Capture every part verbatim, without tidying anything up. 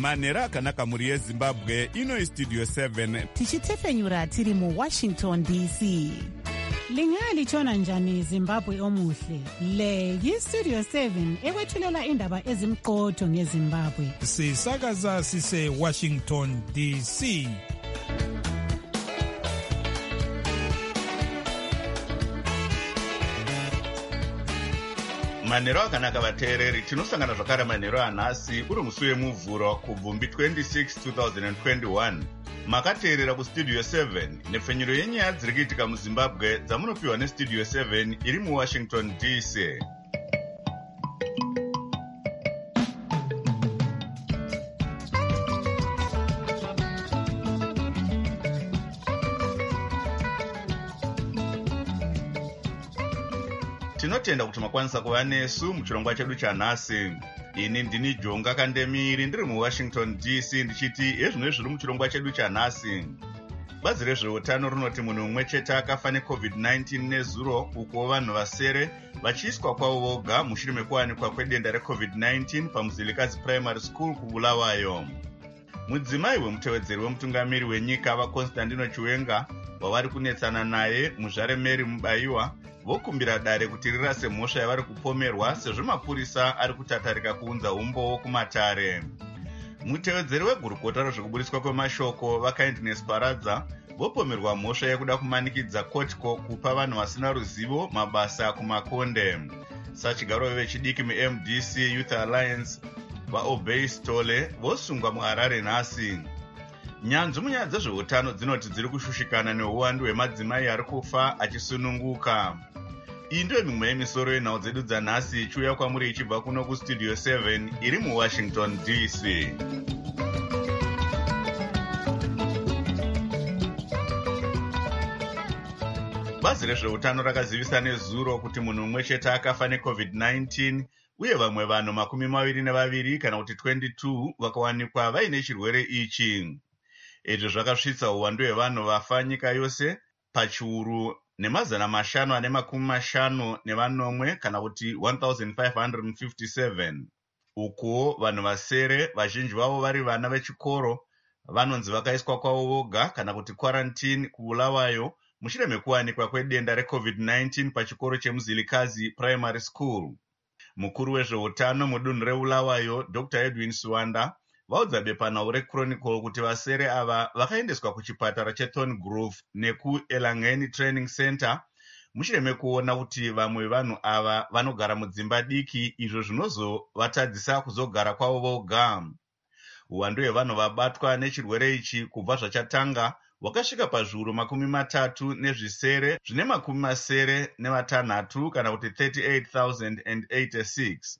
manhero akanaka mhuri yezimbabwe. Ino istudio seven tichitefenyura tiri muwashington D C. Lingalitshona njani Zimbabwe omuhle? Le yistudio seven ekwethulela indaba ezimqotho ngeZimbabwe. Sisakaza sise Washington D C. Manhero akanaka vateereri, tinosangana zvakare manhero anhasi uri musi wemuvhuro kubvumbi twenty-six twenty twenty-one. Makateerera kustudio seven nepfenyuro yenyaya dziri kuitika muZimbabwe dzamunopiwa nestudio seven iri muWashington D C. Tinotenda kuti makwanisa kuva nesu muchirongwa chedu chanhasi. Ini ndini Jonga Kandemiri ndiri muWashington D C ndichiti ezvino zviri muchirongwa chedu chanhasi. Bazi rezveutano rinoti munhu mumwe chete akafa necovid nineteen nezuro, uko vanhu vasere vachiiswa kwavo voga mushure mekuwanikwa kwedenda recovid nineteen paMuzilikazi Primary School kuBulawayo. Mudzimai wemutevedzeri wemutungamiri wenyika vaConstantino Chiwenga wavari kunetsana naye muzvare Mary Mubayiwa vokumbira dare kuti rirase mhosva yavari kupomerwa sezvo mapurisa ari kutatarika kuunza umbowo kumatare. Mutevedzeri wegurukota rezvekuburiswa kwemashoko vaKindness Paradza vopomerwa mhosva yekuda kumanikidza Kotiko kupa vanhu vasina ruzivo mabasa kumakonde. Sachigaro vechidiki muM D C Youth Alliance vaObey Stole vosungwa muHarare nhasi. Nyanzvi munyaya dzezveutano dzinoti dziri kushushikana neuwandu hwemadzimai ari kufa achisununguka. Iyi ndiyo mimwe yemisoro yenhau dzedu dzanhasi ichiuya kwamuri ichibva kuno kustudio seven iri muWashington D C. Bazi rezveutano rakazivisa nezuro kuti munhu mumwe chete akafa necovid nineteen uye vamwe vanhu makumi maviri nevaviri kana kuti twenty-two vakawanikwa vaine chirwere ichi. Izvi zvakasvitsa uwandu hwevanhu vafa nyika yose pachiuru nemazana mashanu ane makumi mashanu nevanomwe kana kuti one thousand five hundred fifty-seven. Uko vanhu vasere vazhinji vavo vari vana vechikoro vanonzi vakaiswa kwavo voga kana kuti quarantine kuBulawayo mushure mekuwanikwa kwedenda recovid nineteen pachikoro cheMuzilikazi Primary School. Mukuru wezveutano mudunhu reBulawayo Doctor Edwin Suwanda vaudza bepanhau reChronicle kuti vasere ava vakaendeswa kuchipatara cheThorn Grove nekuElangeni Training Center mushure mekuona kuti vamwe vanhu ava vanogara mudzimba diki, izvo zvinozovatadzisa kuzogara kwavo voga. Uwandu hwevanhu vabatwa nechirwere ichi kubva zvachatanga wakasvika pazviuru makumi matatu nezvisere zvine makumi masere nevatanhatu kana kuti thirty-eight thousand eighty-six.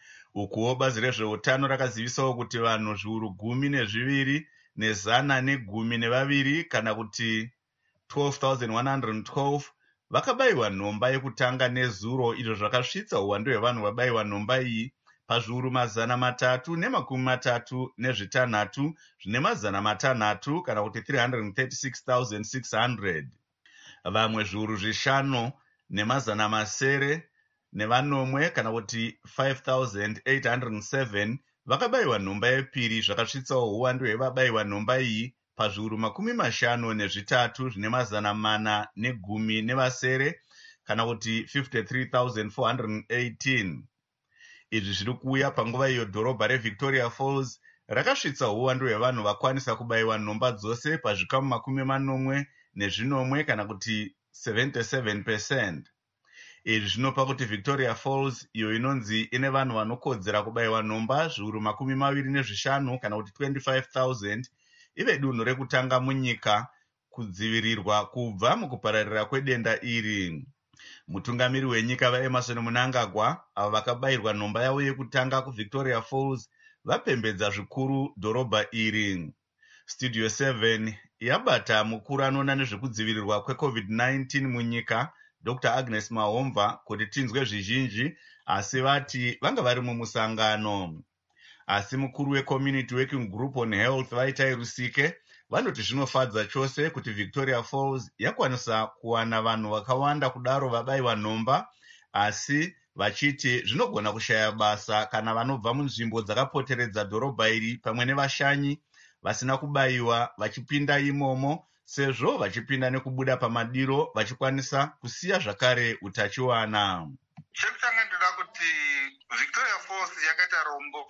Ukuwo bazi rezveutano rakazivisawo kuti vanhu zviuru gumi nezviviri nezana negumi nevaviri kana kuti twelve thousand one hundred twelve vakabayiwa nhomba yekutanga nezuro, izvo zvakasvitsa uwandu hwevanhu vabayiwa nhomba iyi pazviuru mazana matatu nemakumi matatu nezvitanhatu zvine mazana matanhatu kana kuti three hundred thirty-six thousand six hundred. Vamwe zviuru zvishanu nemazana masere nevanomwe kana kuti five thousand eight hundred seven vakabayiwa nhomba yepiri, zvakasvitsawo uwandu hwevabayiwa nhomba iyi pazviuru makumi mashanu nezvitatu zvine mazana mana negumi nevasere kana kuti fifty-three thousand four hundred eighteen. Izvi zviri kuuya panguva iyo dhorobha reVictoria Falls rakasvitsa uwandu hwevanhu vakwanisa kubayiwa nhomba dzose pazvikamu makumi manomwe nezvinomwe kana kuti seventy-seven percent. Izvi zvinopa kuti Victoria Falls iyo inonzi ine vanhu vanokodzera kubayiwa nhomba zviuru makumi maviri nezvishanu kana kuti twenty-five thousand ive dunhu rekutanga munyika kudzivirirwa kubva mukupararira kwedenda iri. Mutungamiri wenyika vaEmerson Mnangagwa ava vakabayirwa nhomba yavo yekutanga kuVictoria Falls vapembedza zvikuru dhorobha iri. Studio seven yabata mukuru anoona nezvekudzivirirwa kwecovid nineteen munyika Doctor Agnes Mahomva kuti tinzwe zvizhinji, asi vati vanga vari mumusangano. Asi mukuru weCommunity Working Group on Health Vaitai Rusike vanoti zvinofadza chose kuti Victoria Falls yakwanisa kuwana vanhu vakawanda kudaro vabayiwa nhomba, asi vachiti zvinogona kushaya basa kana vanobva munzvimbo dzakapoteredza dhorobha iri pamwe nevashanyi vasina kubayiwa vachipinda imomo, sezvo vachipinda nekubuda pamadiro vachikwanisa kusiya zvakare utachiwana. Chekutanga ndoda kuti Victoria Falls yakaita rombo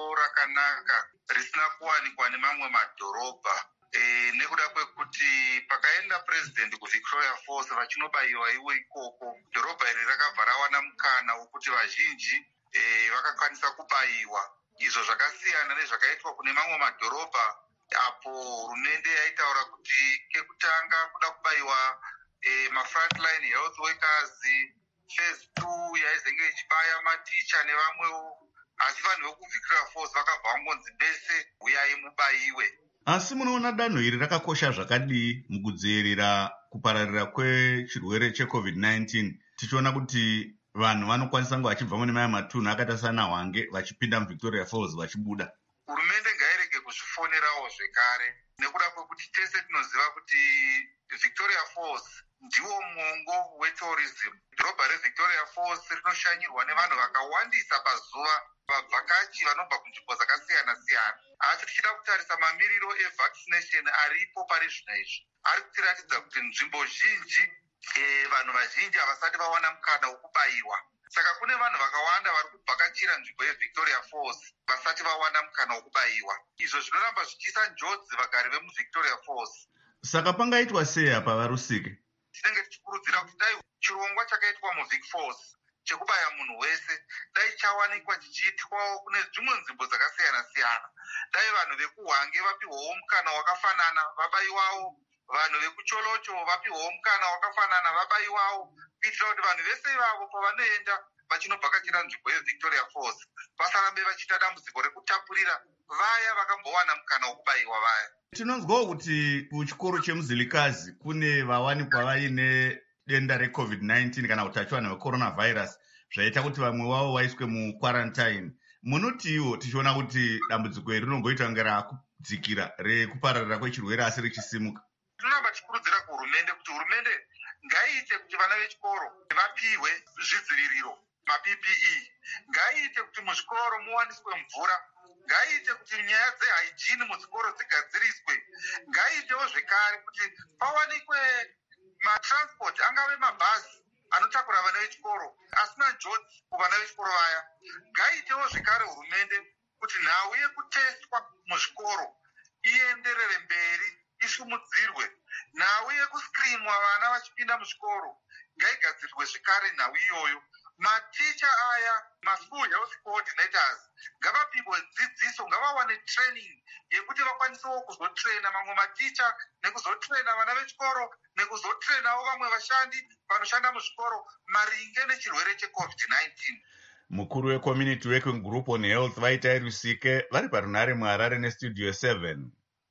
rakanaka risina kuwanikwa nemamwe madhorobha. E, nekuda kwekuti pakaenda president kuVictoria Falls vachinobayiwa iwo ikoko, dhorobha iri rakabva rawana mukana wekuti vazhinji e, vakakwanisa kubayiwa. Izvo zvakasiyana nezvakaitwa kune mamwe madhorobha apo hurumende yaitaura kuti kekutanga kuda kubayiwa e, mafrontline health workers, phase two yaizenge ichibaya maticha nevamwewo, asi vanhu vekuVictoria Falls vakabva vangonzi bese uyai mubayiwe. Asi munoona danho iri rakakosha zvakadii mukudzivirira kupararira kwechirwere checovid nineteen, tichiona kuti vanhu vanokwanisa kunge vachibva mune maya matunhu akaita sana Hwange vachipinda muVictoria Falls vachibuda. Hurumende ngairege kuzvifonerawo zvekare, nekuda kwekuti tese tinoziva kuti Victoria Falls ndiwo mongo wetourism. Dhorobha reVictoria Falls rinoshanyirwa nevanhu vakawandisa pazuva, vavhakachi vanobva kunzvimbo dzakasiyana siyana. Asi tichida kutarisa mamiriro evaccination aripo pari zvino izvi, ari kutiratidza kuti nzvimbo zhinji e, vanhu vazhinji havasati vawana mukana wokubayiwa. Saka kune vanhu vakawanda vari kuvhakachira nzvimbo yeVictoria Falls vasati vawana mukana wokubayiwa. Izvo zvinoramba zvichiisa njodzi vagari vemuVictoria Falls. Saka pangaitwa sei apa Varusike? Tinenge tichikurudzira kuti dai chirongwa chakaitwa muVic Falls chekubaya munhu wese dai chawanikwa chichiitwawo kune dzimwe nzvimbo dzakasiyana siyana. Dai vanhu vekuHwange vapiwawo mukana wakafanana vabayiwawo, vanhu vekuCholocho vapiwawo mukana wakafanana vabayiwawo, kuitira kuti vanhu vese ivavo pavanoenda vachinobvakachira nzvimbo yeVictoria Falls vasarambe vachiita dambudziko rekutapurira vaya vakambowana mukana wokubayiwa vaya. Tinonzwawo kuti kuchikoro chemuZilikazi kune vawanikwa vaine denda recovid nineteen kana utachiwana hwecoronavirus zvaita kuti vamwe wavo vaiswe muquarantine. Munotiwo tichiona kuti dambudziko iri rinongoita kunge rakudzikira rekupararira kwechirwere asi richisimuka. Tinoramba tichikurudzira kuhurumende kuti hurumende ngaiite kuti vana vechikoro vapiwe zvidziviriro, maP P E, ngaiite kuti muzvikoro muwaniswe mvura, ngaiite kuti nyaya dzehygiene muzvikoro dzigadziriswe, ngaiitewo zvekare kuti pawanikwe matransport angave mabhazi anotakura vana vechikoro asina njodzi kuvana vechikoro vaya. Ngaiitewo zvekare hurumende kuti nhau yekutestwa muzvikoro ienderere mberi, isumudzirwe. Nhau yekuskrinwa vana vachipinda muzvikoro ngaigadzirirwe zvekare nhau iyoyo. Maticha aya, maschool health coordinators, ngavapiwe dzidziso, ngavawane training yekuti vakwanisewo kuzotraina mamwe maticha nekuzotraina vana vechikoro nekuzotrainawo vamwe vashandi vanoshanda muzvikoro maringe nechirwere checovid nineteen. Mukuru weCommunity Working Group on Health Vaitai Rusike vari parunhare muHarare neStudio seven.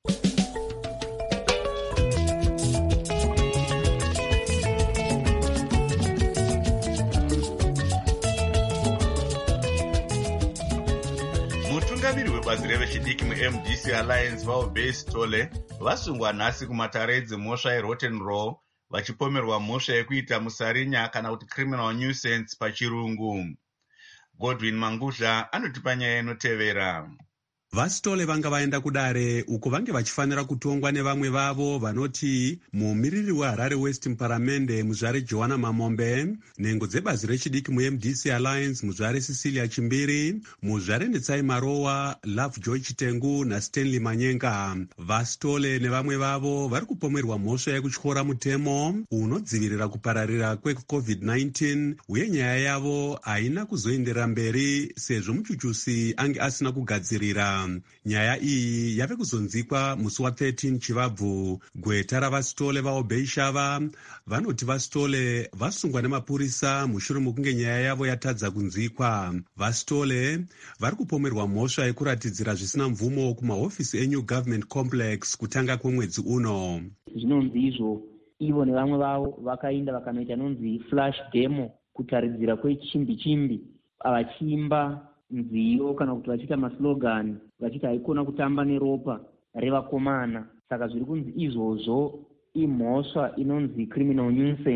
Mutungamiri webazi revechidiki muM D C Alliance vaobei Sitole vasungwa nhasi kumatare edzimhosva eRotten Row vachipomerwa mhosva yekuita musarinya kana kuti criminal nuisance pachirungu. Godwin Mangudla anotipa nyaya inotevera. VaSitole vanga vaenda kudare uko vange vachifanira kutongwa nevamwe vavo vanoti mumiriri weHarare West muparamende muzvare Joanna Mamombe, nhengo dzebazi rechidiki muM D C Alliance muzvare Cecilia Chimbiri, muzvare Netsai Marowa, Love Joy Chitengu naStanley Manyenga. VaSitole nevamwe vavo vari kupomerwa mhosva yekutyora mutemo unodzivirira kupararira kwecovid nineteen, uye nyaya yavo haina kuzoenderera mberi sezvo muchuchusi ange asina kugadzirira. Nyaya iyi yave kuzonzikwa musi wa13 Chivabvu. Gweta ravaSitole vaobei Shava vanoti vaSitole vasungwa nemapurisa mushure mokunge nyaya yavo yatadza kunzikwa. VaSitole vari kupomerwa mhosva yekuratidzira zvisina mvumo kumahofisi eNew Government Complex kutanga kwemwedzi uno. Zvinonzi izvo ivo nevamwe vavo vakaenda vakanoita nonzi flash demo kutaridzira kwechimbi chimbi vachiimba nziyo kana kuti vachiita maslogan vachiti haikona kutamba neropa revakomana. Saka zviri kunzi izvozvo imhosva inonzi criminal nuisance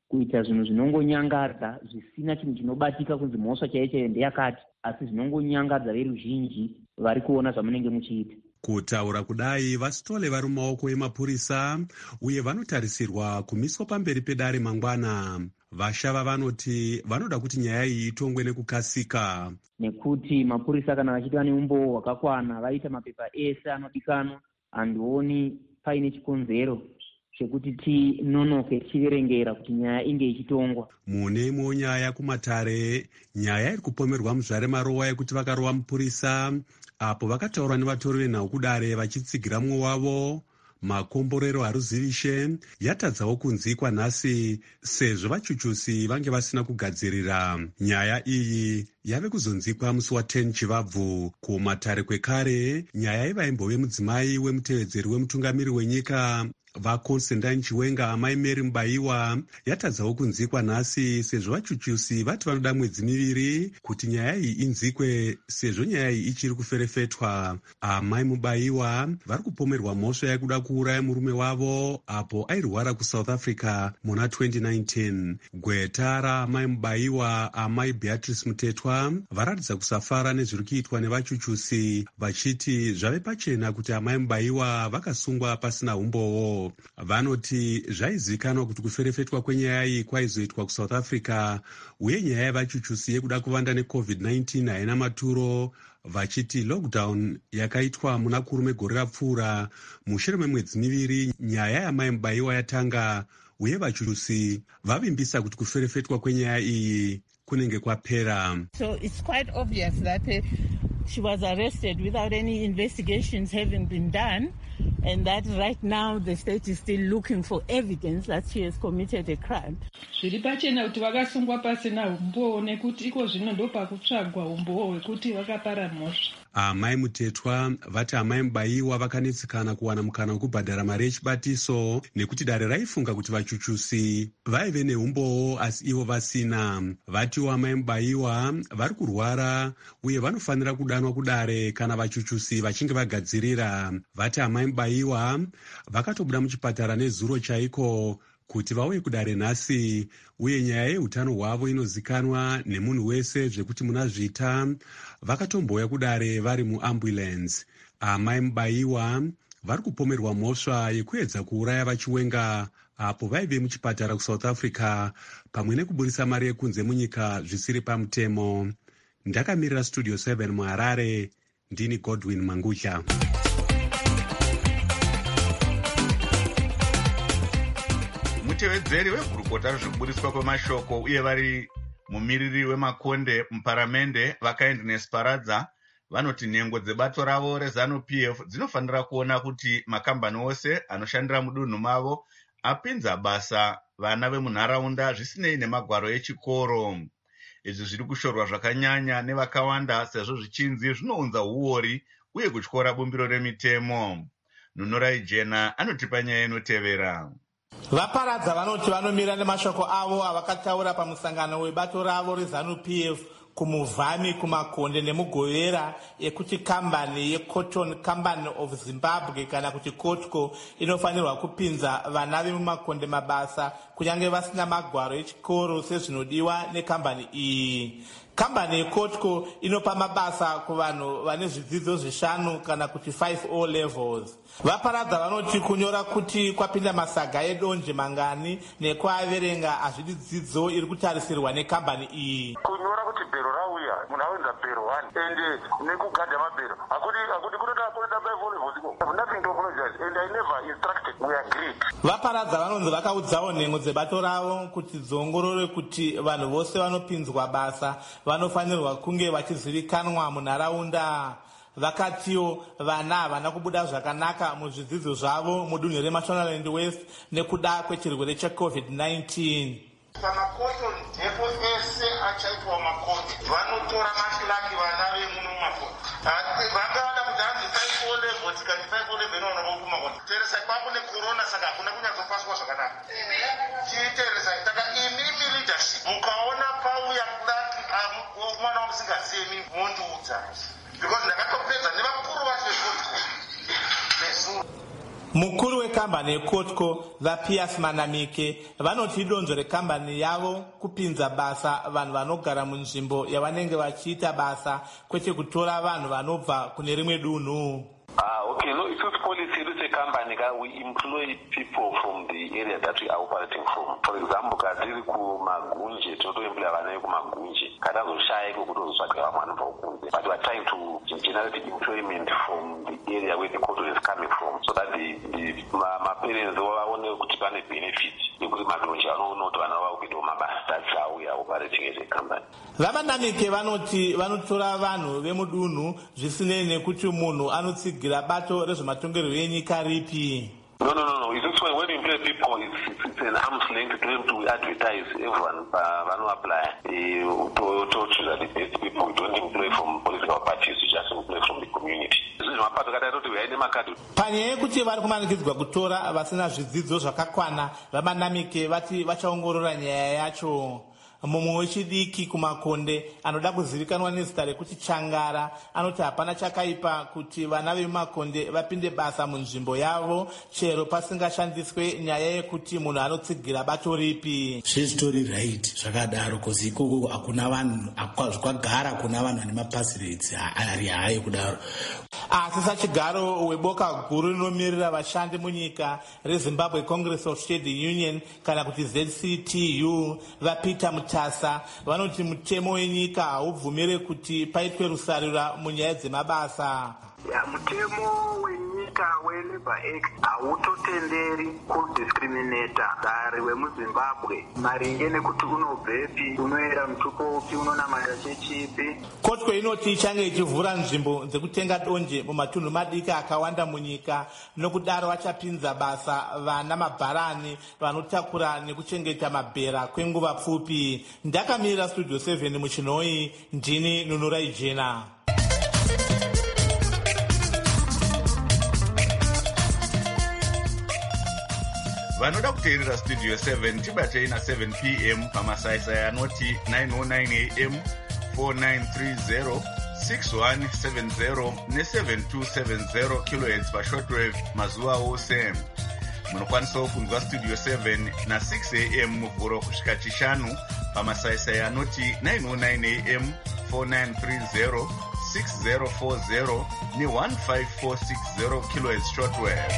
kuita zvinhu zvinongonyangadza zvisina chinhu chinobatika kunzi mhosva chaiyo chaiyo ndeyakati, asi zvinongonyangadza veruzhinji vari kuona zvamunenge muchiita. Kutaura kudai, Vasitole vari mumaoko emapurisa uye vanotarisirwa kumiswa pamberi pedare mangwana. Vashava vanoti vanoda kuti nyaya iyi itongwe nekukasika, nekuti mapurisa kana vachiita neumbowo hwakakwana vaita mapepa ese anodikanwa, handioni paine chikonzero chekuti tinonoke tichiverengera kuti nyaya inge ichitongwa. Mune imwewo nyaya kumatare, nyaya iri kupomerwa muzvare marowa yekuti vakarova mupurisa apo vakataura nevatori venhau kudare vachitsigira mumwe wavo. Makomborero haruzivishe yatadzawo kunzikwa nhasi sezvo vachuchusi vange vasina kugadzirira. Nyaya iyi yave kuzonzikwa musi wa10 Chivabvu. Kumatare kwekare, nyaya yevaimbove mudzimai wemutevedzeri wemutungamiri wenyika vaConstantine Chiwenga, amai Mary Mubaiwa, yatadzawo kunzikwa nhasi sezvo vachuchusi vati vanoda mwedzi miviri kuti nyaya iyi inzikwe sezvo nyaya iyi ichiri kuferefetwa. Amai Mubaiwa vari kupomerwa mhosva yekuda kuuraya murume wavo apo airwara kuSouth Africa muna twenty nineteen. Gweta raamai Mubaiwa, amai Beatrice Mutetwa, varatidza kusafara nezviri kuitwa nevachuchusi, vachiti zvave pachena kuti amai Mubaiwa vakasungwa pasina umbowo. Vanoti zvaizivikanwa kuti kuferefetwa kwenyaya iyi kwaizoitwa kuSouth Africa, uye nyaya yavachuchusi yekuda kuvanda necovid nineteen haina maturo, vachiti lockdown yakaitwa muna kurume gore rapfuura. Mushure memwedzi miviri nyaya yamai Mubaiwa yatanga, uye vachuchusi vavimbisa kuti kuferefetwa kwenyaya iyi kunenge kwapera. So it's quite obvious that uh, she was arrested without any investigations having been done, and that right now the state is still looking for evidence that she has committed a crime. Zviri pachena kuti vakasungwa pasina umbowo, nekuti iko zvino ndo pakutsvagwa umbowo hwekuti vakapara mhosva. Amai Mutetwa vati amai Mubaiwa vakanetsekana kuwana mukana wekubhadhara mari yechibatiso nekuti dare raifunga kuti vachuchusi vaive neumbowo asi ivo vasina. Vatiwo amai Mubaiwa vari kurwara uye vanofanira kudanwa kudare kana vachuchusi vachinge vagadzirira. Vati amai Mubaiwa vakatobuda muchipatara nezuro chaiko kuti vauye kudare nhasi, uye nyaya yeutano hwavo inozikanwa nemunhu wese zvekuti muna zvita vakatomboya kudare vari muambulance. Amai Mubaiwa vari kupomerwa mhosva yekuedza kuuraya vaChiwenga apo vaive muchipatara kuSouth Africa pamwe nekuburisa mari yekunze munyika zvisiri pamutemo. Ndakamirira Studio seven muHarare, ndini Godwin Mangutya. Mutevedzeri wegurukota rezvekuburiswa kwemashoko uye vari mumiriri wemakonde muparamende vakaendines Paradza vanoti nhengo dzebato ravo reZANU-P F dzinofanira kuona kuti makambani ose anoshandira mudunhu mavo apinza basa vana vemunharaunda zvisinei nemagwaro echikoro. Izvi zviri kushorwa zvakanyanya nevakawanda sezvo zvichinzi zvinounza huori uye kutyora bumbiro remitemo. Nunorai Jena anotipa nyaya inotevera. Vaparadza vanoti vanomira nemashoko avo avakataura pamusangano webato ravo reZANU-P F kumuvhami kumakonde nemugovera ekuti kambani yeCotton Company of Zimbabwe kana kuti Kotco inofanirwa kupinza vana vemumakonde mabasa kunyange vasina magwaro echikoro sezvinodiwa nekambani iyi. Kambani yeCotco inopa mabasa kuvanhu vane zvidzidzo zvishanu kana kuti five O levels. Vaparadza vanoti kunyora kuti kwapinda masaga edonje mangani nekuaverenga hazvidi dzidzo iri kutarisirwa nekambani iyi. Kunyora kuti bhero rauya munhu awenza bhero one ende nekugadha mabhero akuti akuti kunoda kunoda five O levels iko nothing to apologize and I never instructed. We agreed. Vaparadza vanonzi vakaudzawo nhengo dzebato ravo kuti dziongorore kuti vanhu vose vanopinzwa basa vanofanirwa kunge vachizivikanwa munharaunda. Vakatiwo vana havana kubuda zvakanaka muzvidzidzo zvavo mudunhu reMashonaland West nekuda kwechirwere checovid nineteen. Pamakoto ndipo ese achaitwa makoto vanotora makilaki vana vemuno mumakoto vangavada kuti hanzi five O level tikati five O level inoona kumakoto teresa ipapo necorona saka hakuna kunyatsopaswa zvakanaka tiiteresa taka imimi leadership mukaona pauya kilaki mwana wamusingazemi mondiudza because ndakatopedza nevakuru vacho vekoto nezuro. mukuru wekambani yekotco vapias manamike vanoti idonzvo rekambani yavo kupinza basa vanhu vanogara munzvimbo yavanenge vachiita basa kwete kutora vanhu vanobva kune rimwe dunhu. Uh, okay, no, it's just policy. It's a company that we employ people from the area that we are operating from. For example, kadiri ku Magunje, toto employ vana ku Magunje. Kada zoshaya ku kutozotsvaga vamwana paukunze. But we are trying to generate employment from the area where the cotton is coming from, so that the the my parents vaone kuti pane benefit. Because Magunje anoona kuti vana vavo kuita mabasa. That's how we are operating as a company. Vamanamike vanoti vanotora vanhu vemudunhu zvisinei nekuti munhu anotsigira bato rezvematongerwo enyika ripi. No, no, no, no. It's just when you employ people, it's, it's an arm's length to them to advertise. Everyone uh, no apply uh, to, to choose the best people. We don't employ from political parties, we just employ from the community. Panyaya yekuti vari kumanikidzwa kutora vasina zvidzidzo zvakakwana, vamanamike vati vachaongorora nyaya yacho. Mumwe wechidiki kumakonde anoda kuzivikanwa nezita rekuti Changara anoti hapana chakaipa kuti vana vemumakonde vapinde basa munzvimbo yavo chero pasingashandiswe nyaya yekuti munhu anotsigira bato ripi. Zvizitori right zvakadaro kozi ikoko hakuna vanhu kwagara kuna vanhu vane mapasirates ari haye kudaro. Asi sachigaro weboka guru rinomirira vashandi munyika reZimbabwe Congress of Trade Union kana kuti Z C T U vaPeter Mutasa vanoti mutemo wenyika haubvumire kuti paitwe rusarura munyaya dzemabasa. Ya mutemo wenyika weLabour Act hautotenderi kudiscriminata gari wemuZimbabwe maringe nekuti unobvepi, unoera mutupo upi, unonamata chechipi. Kotco inoti ichange ichivhura nzvimbo dzekutenga donje mumatunhu madiki akawanda munyika, nokudaro vachapinza basa vana mabharani vanotakura nekuchengeta mabhera kwenguva pfupi. Ndakamirira Studio seven muchinoi, ndini Nunurai Jena. vanoda kuteerera Studio seven tibatei na seven p m pamasaisai anoti nine oh nine a m, four nine three zero, six one seven zero ne seven two seven zero kilohertz pashortwave mazuva ose. Munokwanisawo kunzwa Studio seven na six a m muvhuro kusvika chishanu pamasaisai anoti nine oh nine a m, four nine three zero, six zero four zero ne one five four six zero kilohertz shortwave.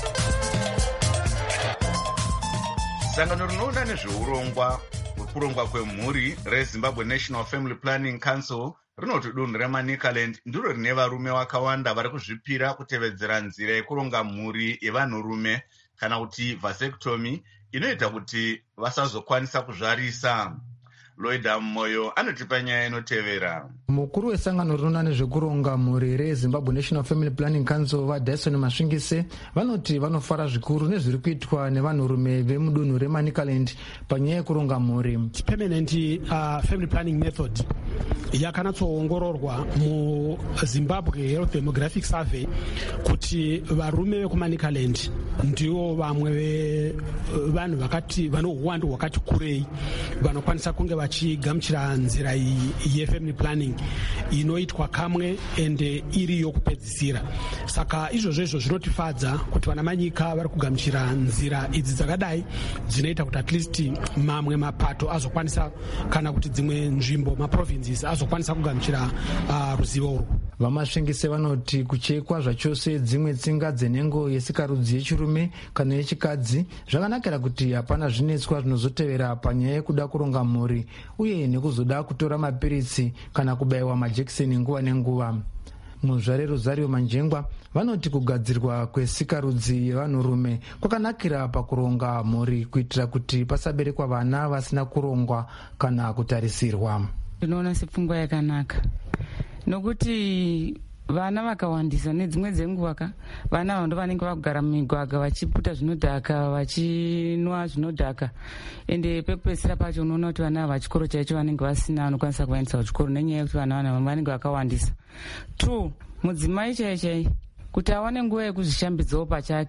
Sangano rinoona nezveurongwa hwekurongwa kwemhuri reZimbabwe National Family Planning Council rinoti dunhu reManicaland ndiro rine varume vakawanda vari kuzvipira kutevedzera nzira yekuronga mhuri yevanhurume kana kuti vasectomy inoita kuti vasazokwanisa kuzvarisa. Loida Moyo anotipa nyaya inotevera. Mukuru wesangano rinoona nezvekuronga mhuri reZimbabwe National Family Planning Council vaDyson Masvingise vanoti vanofara zvikuru nezviri kuitwa nevanhurume vemudunhu reManicaland panyaya yekuronga mhuri. Permanent uh, family planning method yakanatsoongororwa muZimbabwe Health Demographic Survey kuti varume vekuManicaland ndivo vamwe vevanhu vakati vano uwandu hwakati kurei vanokwanisa kunge vachigamuchira nzira iyi yefamily planning inoitwa kamwe ende iri yokupedzisira. Saka izvozvo izvo zvinotifadza kuti vana manyika vari kugamuchira nzira idzi dzakadai dzinoita kuti at least mamwe mapato azokwanisa kana kuti dzimwe nzvimbo maprovinces azokwanisa kugamuchira uh, ruzivo urwu. Vamasvingise vanoti kuchekwa zvachose dzimwe tsinga dzenhengo yesikarudzi yechirume kana yechikadzi zvakanakira kuti hapana zvinetswa zvinozotevera panyaya yekuda kuronga mhuri uye nekuzoda kutora mapiritsi kana kubayiwa majekiseni nguva nenguva. Muzvare Rosario Manjengwa vanoti kugadzirwa kwesikarudzi yevanhurume kwakanakira pakuronga mhuri kuitira kuti pasaberekwa vana vasina kurongwa kana kutarisirwa. Ndinoona sepfungwa yakanaka nokuti vana vakawandisa nedzimwe dzenguva ka vana vando vanenge vakugara mumigwagwa vachiputa zvinodhaka vachinwa zvinodhaka ende pekupedzisira pacho unoona kuti vana vachikoro chaicho vanenge vasina vanokwanisa kuvaendesa kuchikoro nenyaya yekuti vana vana vanenge vakawandisa. Two, mudzimai chai chai kuti awane nguva yekuzvishambidzawo pachake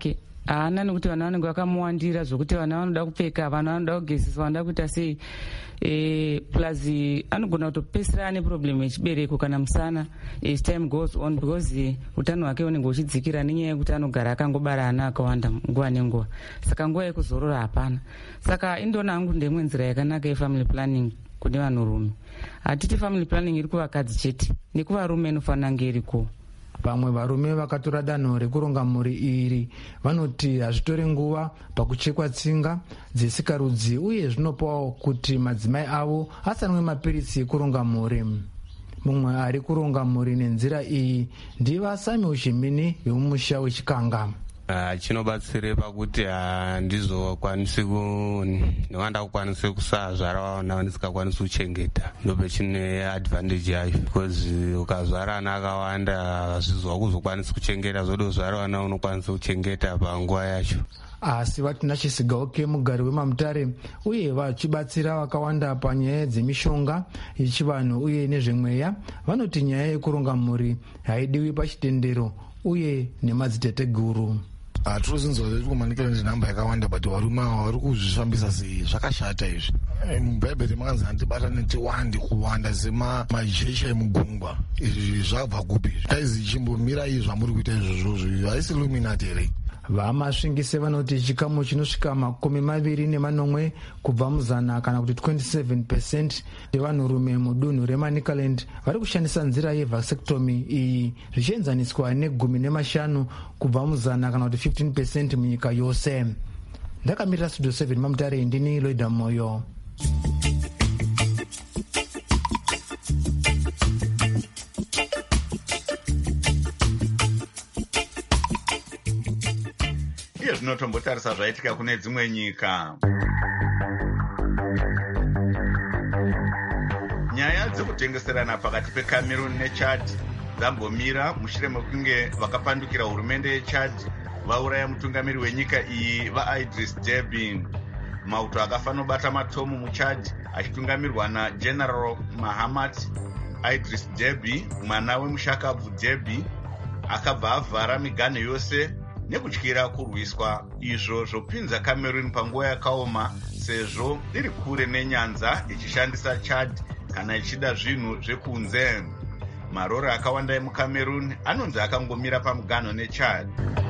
haana nekuti vana vanenge vakamuwandira zvokuti vana vanoda kupfeka, vana vanoda kugezesa, vanoda kuita sei. E, plus anogona kutopesera ane problem yechibereko kana musana as time goes on, because utano hwake unenge uchidzikira nenyaya yekuti anogara akangobara ana akawanda nguva nenguva, saka nguva yekuzorora hapana. Saka indoona hangu ndemwe nzira yakanaka yefamily planning kune vanhurume. Hatiti family planning iri kuvakadzi chete, nekuvarume inofanira kunge iriko. Vamwe varume vakatora danho rekuronga mhuri iri vanoti hazvitori nguva pakuchekwa tsinga dzesikarudzi, uye zvinopawo kuti madzimai avo asanwe mapiritsi ekuronga mhuri. Mumwe ari kuronga mhuri nenzira iyi ndivaSami Ushimini vemumusha wechikanga. Uh, chinobatsire pakuti handizokwanisi ndinganda kukwanisa kusazvara vana vandisingakwanisi kuchengeta, ndobe chine advantage yayo, because ukazvara ana akawanda hazvizwa kuzokwanisa kuchengeta, zvodozvara vana unokwanisa kuchengeta panguva yacho. Asi vatina Chisigauke, mugari weMamutare, uye vachibatsira vakawanda panyaya dzemishonga yechivanhu uye nezvemweya, vanoti nyaya yekuronga mhuri haidiwi pachitendero uye nemadziteteguru. Hatirozinzwa kuti kumanikira namba yakawanda, but varume ava vari kuzvifambisa sei, zvakashata izvi. Mubhaibheri makanzi handibatane tiwande kuwanda semajecha emugungwa. Izvi zvabva kupi? Taizi chimbomira izvi zvamuri kuita izvozvo, haisi Illuminati here? Vamasvingise vanoti chikamu chinosvika makumi maviri nemanomwe kubva muzana kana kuti twenty-seven percent yevanhurume mudunhu reManicaland vari kushandisa nzira yevasectomy iyi, zvichienzaniswa negumi nemashanu kubva muzana kana kuti fifteen percent munyika yose. Ndakamirira Studio seven Mamutare, ndini Loida Moyo. Iye zvinotombotarisa zvaitika kune dzimwe nyika. Nyaya dzekutengeserana pakati peCameroon neChad dzambomira mushure mekunge vakapandukira hurumende yeChad vauraya mutungamiri wenyika iyi vaIdris Deby. Mauto akafanira kubata matomu muChad achitungamirirwa naGeneral Mahamat Idris Deby, mwana wemushakabvu Deby, akabva avhara miganhu yose nekutyira kurwiswa, izvo zvopinza Cameroon panguva yakaoma sezvo iri kure nenyanza ichishandisa Chad kana ichida zvinhu zvekunze. Marori akawanda emuCameroon anonzi akangomira pamuganho neChad.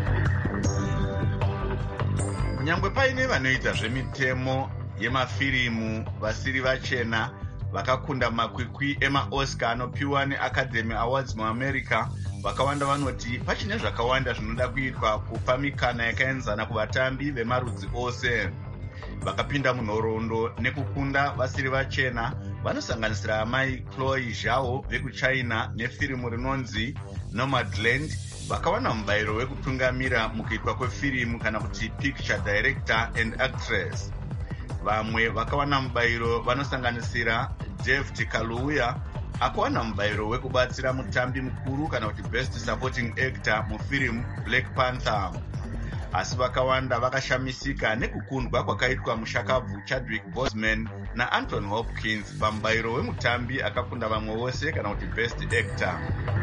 Nyangwe paine vanoita zvemitemo yemafirimu vasiri vachena vakakunda makwikwi emaOscar anopiwa neAcademy Awards muAmerica, vakawanda vanoti pachine zvakawanda zvinoda kuitwa kupa mikana yakaenzana kuvatambi vemarudzi ose. Vakapinda munhoroondo nekukunda vasiri vachena vanosanganisira amai Chloe Zhao vekuChina nefirimu rinonzi Nomadland, vakawana mubayiro wekutungamira mukuitwa kwefirimu kana kuti picture director and actress. Vamwe vakawana mubayiro vanosanganisira David Kaluuya akawana mubayiro wekubatsira mutambi mukuru kana kuti best supporting actor mufirimu Black Panther. Asi vakawanda vakashamisika nekukundwa kwakaitwa mushakabvu Chadwick Boseman naAnthony Hopkins pamubayiro wemutambi akakunda vamwe vose kana kuti best actor.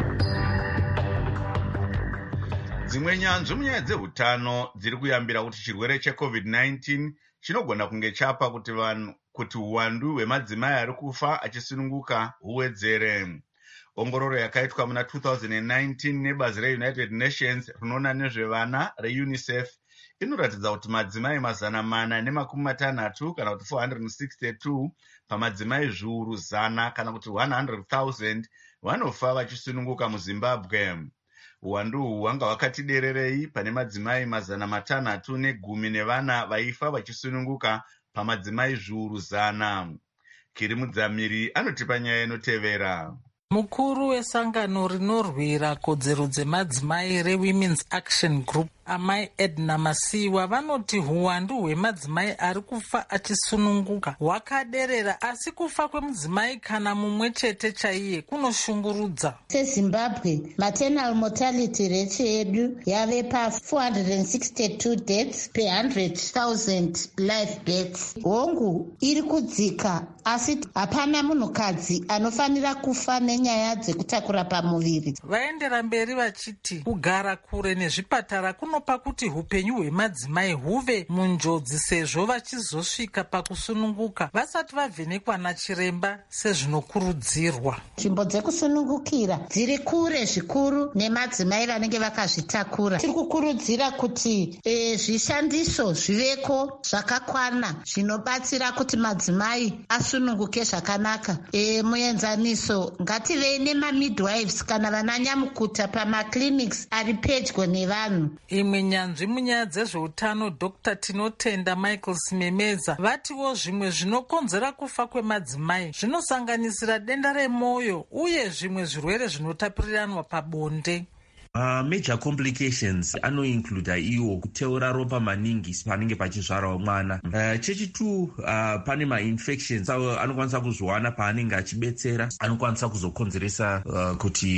Dzimwe nyanzvi munyaya dzehutano dziri kuyambira kuti chirwere cheCovid nineteen chinogona kunge chapa kuti vanhu kuti uwandu hwemadzimai ari kufa achisununguka huwedzere. Ongororo yakaitwa muna two thousand nineteen nebazi reUnited Nations rinoona nezvevana reUNICEF inoratidza kuti madzimai mazana mana nemakumi matanhatu kana kuti four hundred sixty-two pamadzimai zviuru zana kana kuti one hundred thousand vanofa vachisununguka muZimbabwe. Uwandu hwu hwanga hwakati dererei pane madzimai mazana matanhatu negumi nevana vaifa vachisununguka pamadzimai zviuru zana. Kiri Mudzamiri anotipa nyaya inotevera. Mukuru wesangano rinorwira kodzero dzemadzimai reWomen's Action Group, amai Edna Masiwa, vanoti huwandu hwemadzimai ari kufa achisununguka hwakaderera, asi kufa kwemudzimai kana mumwe chete chaiye kunoshungurudza. SeZimbabwe, maternal mortality rate yedu yave pa four hundred sixty-two deaths per one hundred thousand live births. Hongu iri kudzika, asi hapana munhukadzi anofanira kufa nenyaya dzekutakura pamuviri. Vaendera mberi vachiti kugara kure nezvipatara kuno vanopa kuti upenyu hwemadzimai huve munjodzi sezvo vachizosvika pakusununguka vasati vavhenekwa nachiremba sezvinokurudzirwa. Nzvimbo dzekusunungukira dziri kure zvikuru nemadzimai vanenge vakazvitakura. Tiri kukurudzira kuti e, zvishandiso zviveko zvakakwana zvinobatsira kuti madzimai asununguke zvakanaka. E, muenzaniso ngativei nemamidwives kana vananyamukuta pamakliniki ari pedyo nevanhu. Imwe nyanzvi munyaya dzezveutano Dr Tinotenda Michael Simemeza vatiwo zvimwe zvinokonzera kufa kwemadzimai zvinosanganisira denda remwoyo uye zvimwe zvirwere zvinotapuriranwa pabonde. Uh, major complications anoincluda iwo kuteura ropa maningi panenge pachizvarwa mwana. Uh, chechitu uh, pane mainfections so, anokwanisa kuzviwana paanenge achibetsera, anokwanisa kuzokonzeresa uh,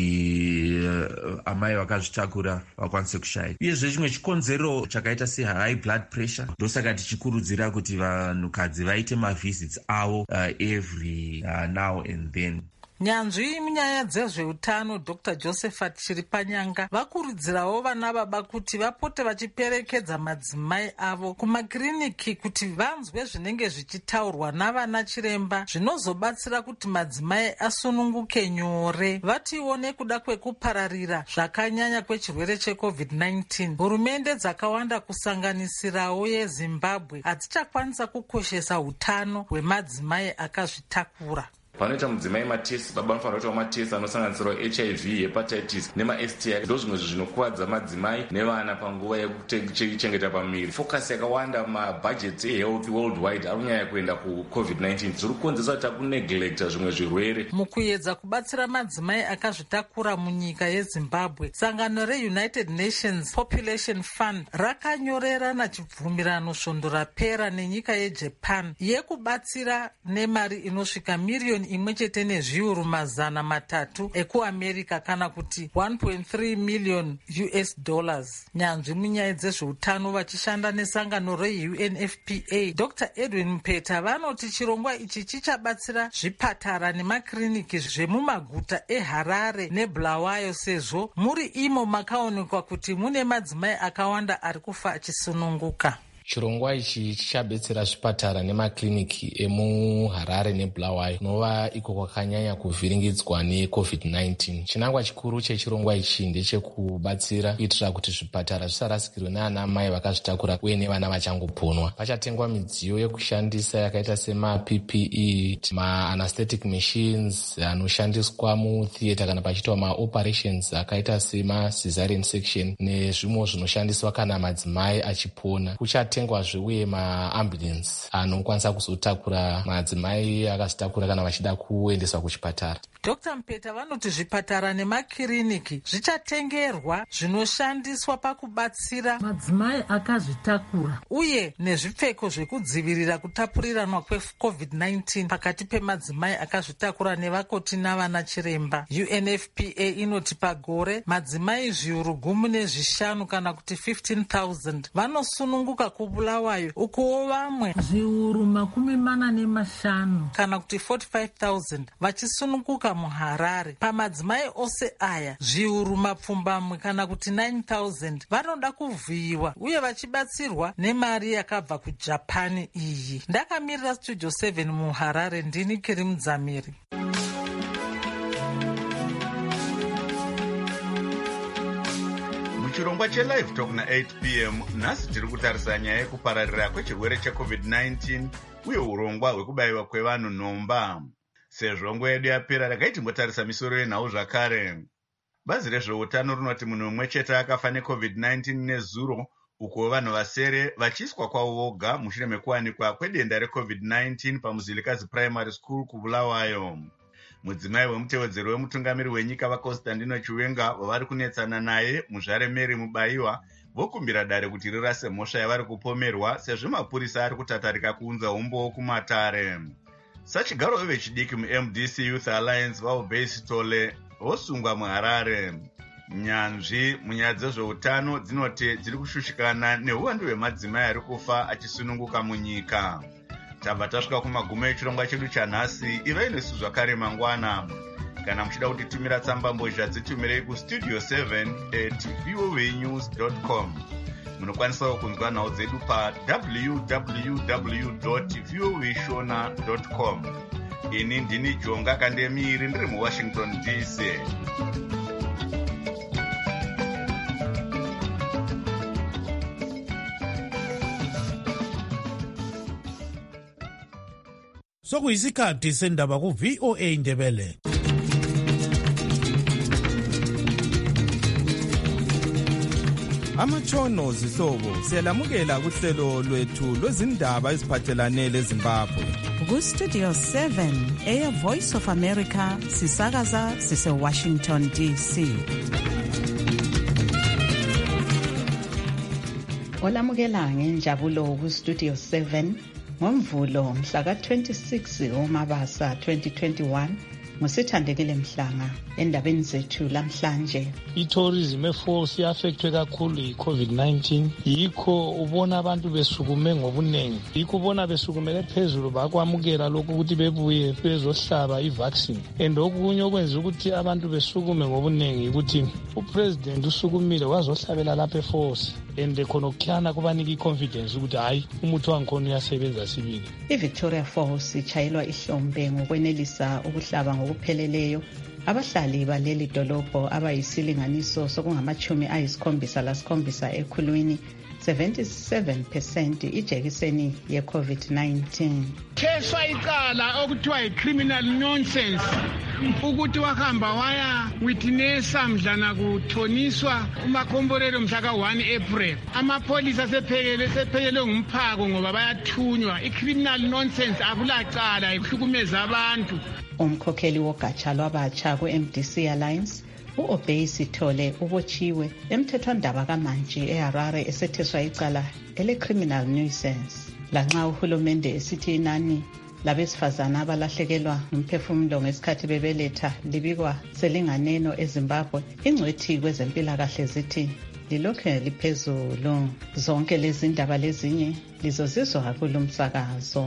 kuti uh, amai vakazvitakura vakwanise kushaya. Uyezve chimwe chikonzero chakaita se high blood pressure ndosaka tichikurudzira kuti vanhukadzi vaite mavisits avo uh, every uh, now and then. Nyanzvi munyaya dzezveutano Dr Josephat Chiripanyanga vakurudzirawo vana baba kuti vapote vachiperekedza madzimai avo kumakiriniki kuti vanzwe zvinenge zvichitaurwa navana chiremba zvinozobatsira kuti madzimai asununguke nyore. Vatiwo nekuda kwekupararira zvakanyanya kwechirwere checovid nineteen, hurumende dzakawanda kusanganisirawo yeZimbabwe hadzichakwanisa kukoshesa utano hwemadzimai akazvitakura. Panoita mudzimai matesi, baba vanofanira kuita matesi anosanganisira H I V, hepatitis nema-S T I. Ndo zvimwe zvinokuvadza madzimai nevana panguva yekuchengeta pamiri. Focus yakawanda mabudget ehealth worldwide arikunyanya kuenda kucovid nineteen zviri kukonzeresa kuti takuneglecta zvimwe zvirwere. Mukuedza kubatsira madzimai akazvitakura munyika yeZimbabwe, sangano reUnited Nations Population Fund rakanyorerana chibvumirano svondo rapera nenyika yeJapan yekubatsira nemari inosvika miriyoni imwe chete nezviuru mazana matatu ekuamerica kana kuti one point three million U S dollars. Nyanzvi munyaya dzezveutano vachishanda nesangano reU N F P A Dr Edwin Mpeta vanoti chirongwa ichi chichabatsira zvipatara nemakiriniki zvemumaguta eHarare neBulawayo sezvo muri imo makaonekwa kuti mune madzimai akawanda ari kufa achisununguka. Chirongwa ichi chichabetsera zvipatara nemakiriniki emuHarare neBulawayo kunova iko kwakanyanya kuvhiringidzwa necovid nineteen. Chinangwa chikuru chechirongwa ichi ndechekubatsira kuitira kuti zvipatara zvisarasikirwe naana mai vakazvitakura uye nevana vachangoponwa. Pachatengwa midziyo yekushandisa yakaita sema-P P E, ma-anesthetic machines anoshandiswa mutheatre kana pachiitwa ma-operations akaita sema-cesarean section nezvimwe zvinoshandiswa kana madzimai achipona. Kuchat tengwazve uye maambulance anokwanisa kuzotakura madzimai akazvitakura kana vachida kuendeswa kuchipatara. Dr Mpeta vanoti zvipatara nemakiriniki zvichatengerwa zvinoshandiswa pakubatsira madzimai akazvitakura uye nezvipfeko zvekudzivirira kutapuriranwa kwecovid nineteen pakati pemadzimai akazvitakura nevakoti navana chiremba. U N F P A inoti pagore madzimai zviuru gumi nezvishanu kana kuti fifteen thousand vanosununguka kuBulawayo, ukuwo vamwe zviuru makumi mana nemashanu kana kuti forty-five thousand vachisununguka muHarare. Pamadzimai ose aya zviuru mapfumbamwe kana kuti nine thousand vanoda kuvhiyiwa uye vachibatsirwa nemari yakabva kuJapani iyi. Ndakamirira Studio seven muHarare, ndini Kiri Mudzamiri. Muchirongwa chelive talk na-eight p m nhasi tiri kutarisa nyaya yekupararira kwechirwere checovid nineteen uye urongwa hwekubayiwa kwevanhu nhomba. Sezvo nguva yedu yapera rakaiti mbotarisa misoro yenhau zvakare. Bazi rezveutano rinoti munhu mumwe chete akafa necovid nineteen nezuro, uko vanhu vasere vachiiswa kwavo voga mushure mekuwanikwa kwedenda recovid nineteen paMuzilikazi Primary School kuBulawayo. Mudzimai wemutevedzeri wemutungamiri wenyika vaConstantino Chiwenga vavari kunetsana naye muzvare Mary Mubayiwa vokumbira dare kuti rirase mhosva yavari kupomerwa sezvo mapurisa ari kutatarika kuunza umbowo kumatare. Sachigaro vechidiki mu-M D C Youth Alliance vaubhei Sitole vosungwa muHarare. Nyanzvi munyaya dzezveutano dzinoti dziri kushushikana neuwandu hwemadzimai ari kufa achisununguka munyika. Tabva tasvika kumagumo echirongwa chedu chanhasi. Ivai nesu zvakare mangwana. Kana muchida kutitumira tsambambozha dzitumirei kustudio seven at voanews dot com. Munokwanisawo kunzwa nhau dzedu pa w w w dot voashona dot com. Ini ndini Jonga Kandemiri ndiri muWashington D C. Sokuyisikhathi sendaba ku V O A Ndebele. Amatshono zihlobo siyalamukela kuhlelo lwethu lwezindaba eziphathelane leZimbabwe. Ku Studio seven eya Voice of America sisakaza sise Washington D C. Olamukela ngenjabulo ku Studio seven ngomvulo mhla ka twenty-six uMabasa twenty twenty-one. Musithandekile Mhlanga endabeni zethu lamhlanje. I-tourism eforce iaffectwe kakhulu yi-COVID nineteen. Yikho ubona abantu besukume ngobuningi. Yikho ubona besukumele phezulu bakwamukela lokhu ukuthi bebuye bezohlaba i-vaccine. And okunye okwenza ukuthi abantu besukume ngobuningi ukuthi upresident usukumile wazohlabela lapha eforce. And khona okukhana kubanika i-confidence ukuthi hayi umuthi wangikhona uyasebenza sibili. I-Victoria Falls ichayelwa ihlombe ngokwenelisa ukuhlaba ngokupheleleyo abahlali baleli dolobho abayisilinganiso sokungamachumi ayisikhombisa lasikhombisa ekhulwini seventy-seven percent ijekiseni ye-COVID nineteen. Keswa icala okuthiwa yi-criminal nonsense ukuthi wahamba waya witnessa mdlana kuthoniswa umakhomborero mhla ka one April. Amapholisa sephekele sephekele ngumphako ngoba bayathunywa. I-criminal nonsense akulacala ihlukumeza abantu. Umkhokheli wogatsha lwabatsha ku-M D C Alliance u-Obey Sithole ubotshiwe emthethwandaba kaMantshi eHarare esetheswa icala ele-criminal nuisance. Lanxa uhulumende esithi inani labesifazana abalahlekelwa ngumphefumulo ngesikhathi bebeletha libikwa selinganeno eZimbabwe, ingcwethi kwezempilakahle zithi lilokhe liphezulu. Zonke lezi ndaba lezinye lizozizwa kulo msakazo.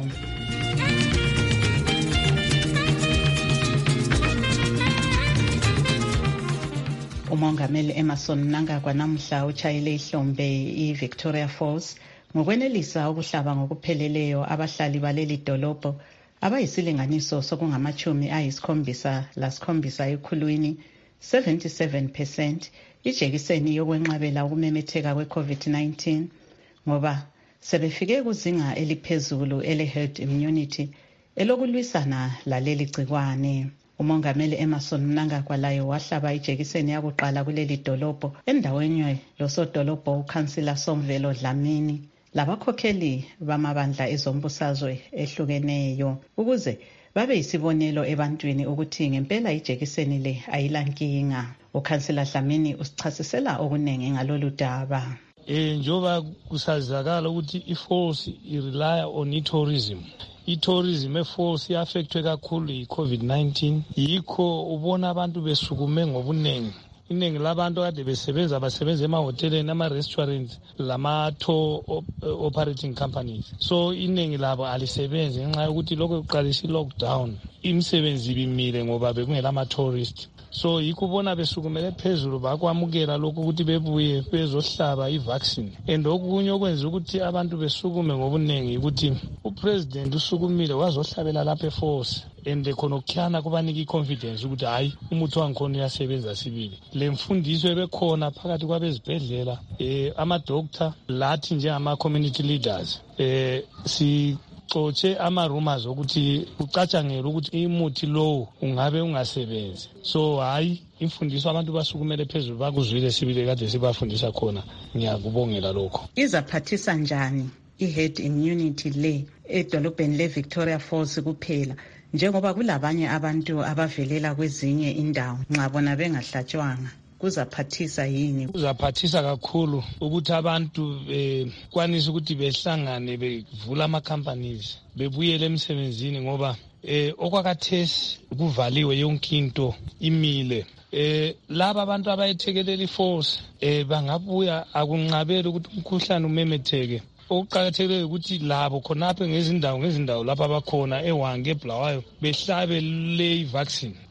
Umongameli Emerson Mnangagwa namuhla uchayele ihlombe i-Victoria Falls ngokwenelisa ukuhlaba ngokupheleleyo abahlali baleli dolobho abayisilinganiso sokungamachumi ayisikhombisa lasikhombisa ekhulwini seventy-seven percent ijekiseni yokwenqabela ukumemetheka kwe-COVID nineteen ngoba sebefike kuzinga eliphezulu ele-herd immunity elokulwisana laleli gcikwane. Umongameli Emerson Mnangagwa laye wahlaba ijekiseni yakuqala kuleli dolobho endaweni losodolobho uKhansila Somvelo Dlamini labakhokheli bamabandla ezombusazwe ehlukeneyo ukuze babe yisibonelo ebantwini ukuthi ngempela ijekiseni le ayilankinga. uKhansila Dlamini usichasisela okunenge ngalolu daba. Eh njoba kusazakala ukuthi iforce irely on tourism. I-tourism eforce iaffectwe kakhulu yi-COVID nineteen. Yikho ubona abantu besukume ngobuningi. Iningi labantu kade besebenza basebenza emahoteleni, ama-restaurants, lama-tour operating companies. So iningi labo alisebenzi ngenxa yokuthi lokho kuqalisa i-lockdown. Imisebenzi ibimile ngoba bekungela ama-tourist. So yikho bona besukumele phezulu bakwamukela lokhu ukuthi bebuye bezohlaba i-vaccine. And okunye okwenza ukuthi abantu besukume ngobuningi ukuthi upresident usukumile wazohlabela lapha eforce. And khona okukhana kubanika i-confidence ukuthi hayi umuthi wangikhona uyasebenza sibili. Le mfundiso ebekhona phakathi kwabezibhedlela eh ama-doctor lathi njengama-community leaders eh si xotshe ama-rumors ukuthi ucatshangela ukuthi imuthi lowo ungabe ungasebenzi. So hayi imfundiso abantu basukumele phezulu bakuzwile sibili kade sibafundisa khona. Ngiyakubongela lokho. Izaphathisa njani i-herd immunity le edolobheni le-Victoria Falls kuphela njengoba kulabanye abantu abavelela kwezinye indawo nxa bona bengahlatshwanga? Kuzaphathisa yini? Kuzaphathisa kakhulu ukuthi abantu bekwanisa ukuthi behlangane bevula ama-companies bebuyele emsebenzini ngoba eh okwakathesi kuvaliwe yonke into imile. Eh laba abantu abayethekelela iforce eh bangabuya akunqabela ukuthi umkhuhlane umemetheke. Okuqakathekile ukuthi labo khonapho ngezindawo ngezindawo lapha abakhona eWange eBulawayo behlabe le vaccine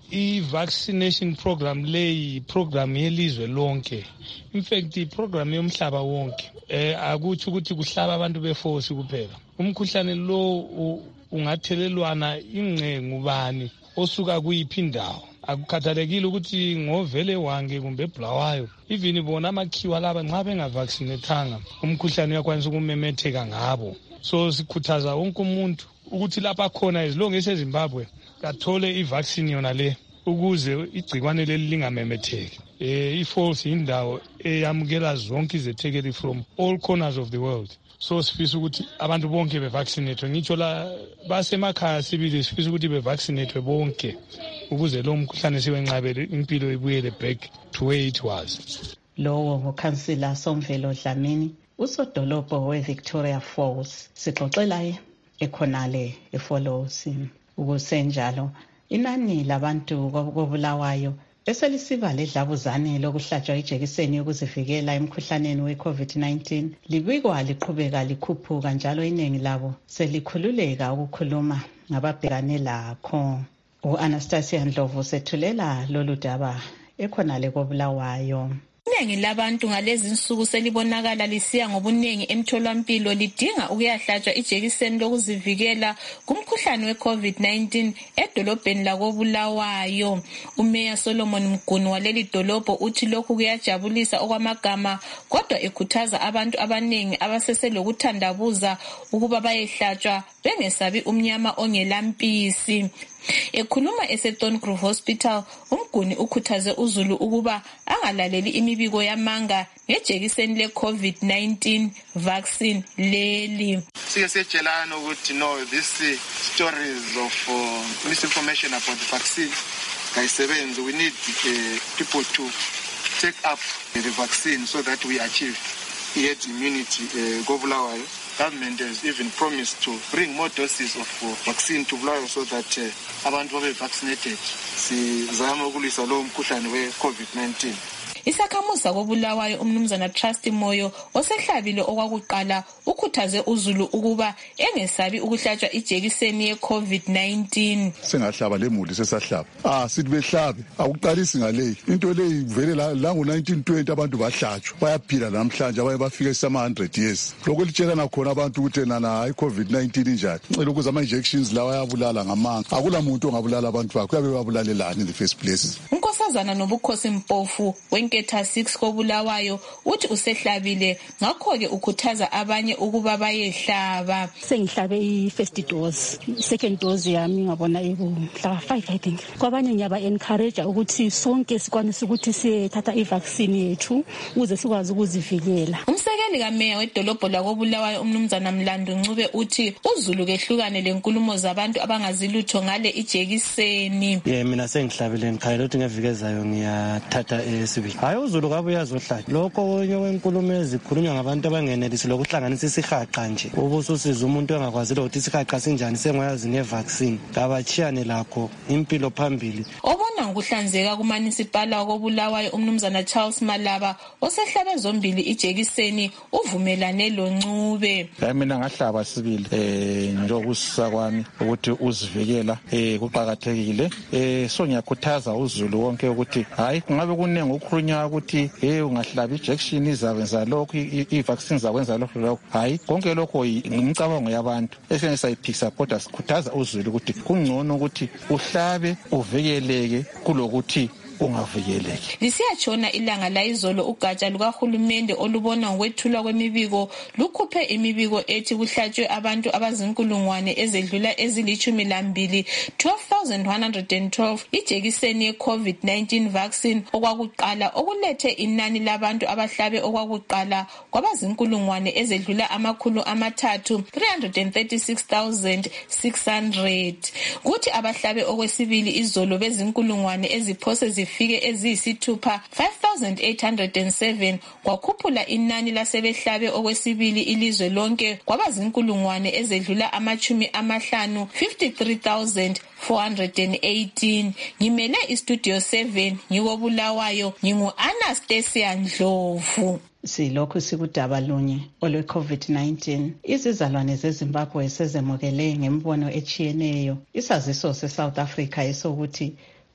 i-vaccination program leyi program yelizwe lonke. In fact i-program yomhlaba wonke eh akuthi ukuthi kuhlaba abantu beforce kuphela. Umkhuhlane lo ungathelelwana ingcengu bani osuka kuyiphi indawo. Akukhathalekile ukuthi ngovele wange kumbe Bulawayo, even bona amakhiwa laba nxa bengavaccinatanga umkhuhlane uyakwanisa ukumemetheka ngabo. So sikhuthaza wonke umuntu ukuthi lapha khona as long as eZimbabwe kathole i-vaccine yona le ukuze igcikwane leli lingamemetheki. Eh i-false indawo eyamukela zonke izethekeli from all corners of the world. So sifisa ukuthi abantu bonke bevaccinate. Ngitsho la basemakhaya sibili sifisa ukuthi bevaccinate bonke ukuze lo mkhuhlane siwenqabele impilo ibuyele back to where it was. Lowo ngukhansila Somvelo Dlamini, usodolobho weVictoria Falls. Sixoxelaye ekhonale eFollows. Ukusenjalo inani labantu kobulawayo eselisiba ledlabuzane lokuhlatshwa ijekiseni yokuzivikela emkhuhlaneni we-COVID nineteen libikwa liqhubeka likhuphuka, njalo iningi labo selikhululeka ukukhuluma ngababhekane lakho. U-Anastasia Ndlovu sethulela lolu daba ekhonale kobulawayo. Iningi labantu ngalezi insuku selibonakala lisiya ngobuningi emtholampilo lidinga ukuyahlatshwa ijekiseni lokuzivikela kumkhuhlane we-COVID nineteen edolobheni lakobulawayo. Umeya Solomon Mguni waleli dolobho uthi lokhu kuyajabulisa okwamagama, kodwa ekhuthaza abantu abaningi abaseselokuthandabuza ukuba bayehlatshwa bengesabi umnyama ongelampisi. Ekhuluma eSeton Grove Hospital, uMguni ukhuthaze uZulu ukuba angalaleli imibiko yamanga ngejekiseni le-COVID nineteen vaccine leli. Sike sejelana ukuthi no, this uh, stories of uh, misinformation about the vaccine kayisebenzi. We need uh, people to take up the vaccine so that we achieve herd immunity. uh, Govulawayo government has even promised to bring more doses of uh, vaccine to Bulawayo so that uh, abantu babe vaccinated. Sizama ukulisa lo mkhuhlane we-COVID nineteen. Isakhamuza kobulawayo umnumzana Trust Moyo osehlabile okwakuqala ukhuthaze uZulu ukuba engesabi ukuhlatshwa ijekiseni ye-COVID nineteen. Sengahlaba lemuli sesahlaba. Ah sithi behlabe akuqalisi ngale. Into leyi vele la ngo nineteen twenty abantu bahlatshwa. Bayaphila namhlanje abaye bafika esama one hundred years. Lokho litshelana khona abantu ukuthi nana i-COVID nineteen injani. Ngicela ukuza ama injections lawa ayabulala ngamanga. Akula muntu ongabulala abantu bakhe. Kuyabe babulalelana in the first place. Unkosazana Nobukhosi Mpofu wenketha six kobulawayo uthi usehlabile, ngakho-ke ukhuthaza abanye ukuba bayehlaba. Sengihlabe i-first dose, second dose yami ngabona ikumhla five I think. Kwabanye ngiyaba encourage ukuthi sonke sikwanise ukuthi siyethatha i-vaccine yethu ukuze sikwazi ukuzivikela. Umsekeli kameya wedolobho lakobulawayo umnumzana Mlando Ncube uthi uZulu kehlukane lenkulumo zabantu abangazilutho ngale ijekiseni. Yeah, mina sengihlabile ngikhayela ukuthi ngevikezayo ngiyathatha esibili. Hayi uZulu kabuya azohlala. Lokho onye wenkulumo ezikhulunywa ngabantu abangenelisi lokuhlanganisa isihaqa nje. Ubususiza umuntu engakwazile ukuthi isihaqa sinjani sengoyazi ne-vaccine. Kabachiyane lakho impilo phambili. Obona ngokuhlanzeka kumanisipala wakobulawayo umnumzana Charles Malaba osehlabe zombili ijekiseni uvumelane lo Ncube. Mina ngahlaba sibili eh njengokusisa kwami ukuthi uzivikela eh kuqhakathekile. Eh so ngiyakhuthaza uZulu wonke ukuthi hayi kungabe kunenge ukukhulunywa ukuthi hey ungahlaba injection izawenza lokho i-vaccine zakwenza lokho lokho. Hayi konke lokho ngumcabango yabantu esengisayiphikisa, kodwa sikhuthaza uZulu ukuthi kungcono ukuthi uhlabe uvikeleke kulokuthi ungavikeleki. Lisiyatshona ilanga la izolo ugatsha lukahulumende olubona ngokwethulwa kwemibiko lukhuphe imibiko ethi kuhlatshwe abantu abazinkulungwane ezedlula ezilithumi lambili twelve thousand one hundred twelve ijekiseni ye-COVID nineteen vaccine okwakuqala okulethe inani labantu abahlabe okwakuqala kwabazinkulungwane ezedlula amakhulu amathathu three hundred thirty-six thousand six hundred. Kuthi abahlabe okwesibili izolo bezinkulungwane eziphose fike eziyisithupha five thousand eight hundred seven kwakhuphula inani lasebehlabe okwesibili ilizwe lonke kwabazinkulungwane ezedlula amachumi amahlanu fifty-three thousand four hundred eighteen. Ngimele istudio seven ngikobulawayo ngingu-Anastasia Ndlovu. Silokhu sikudaba lunye olwe-COVID nineteen. Izizalwane zeZimbabwe sezemukele ngembono echiyeneyo isaziso se-South Africa esokuthi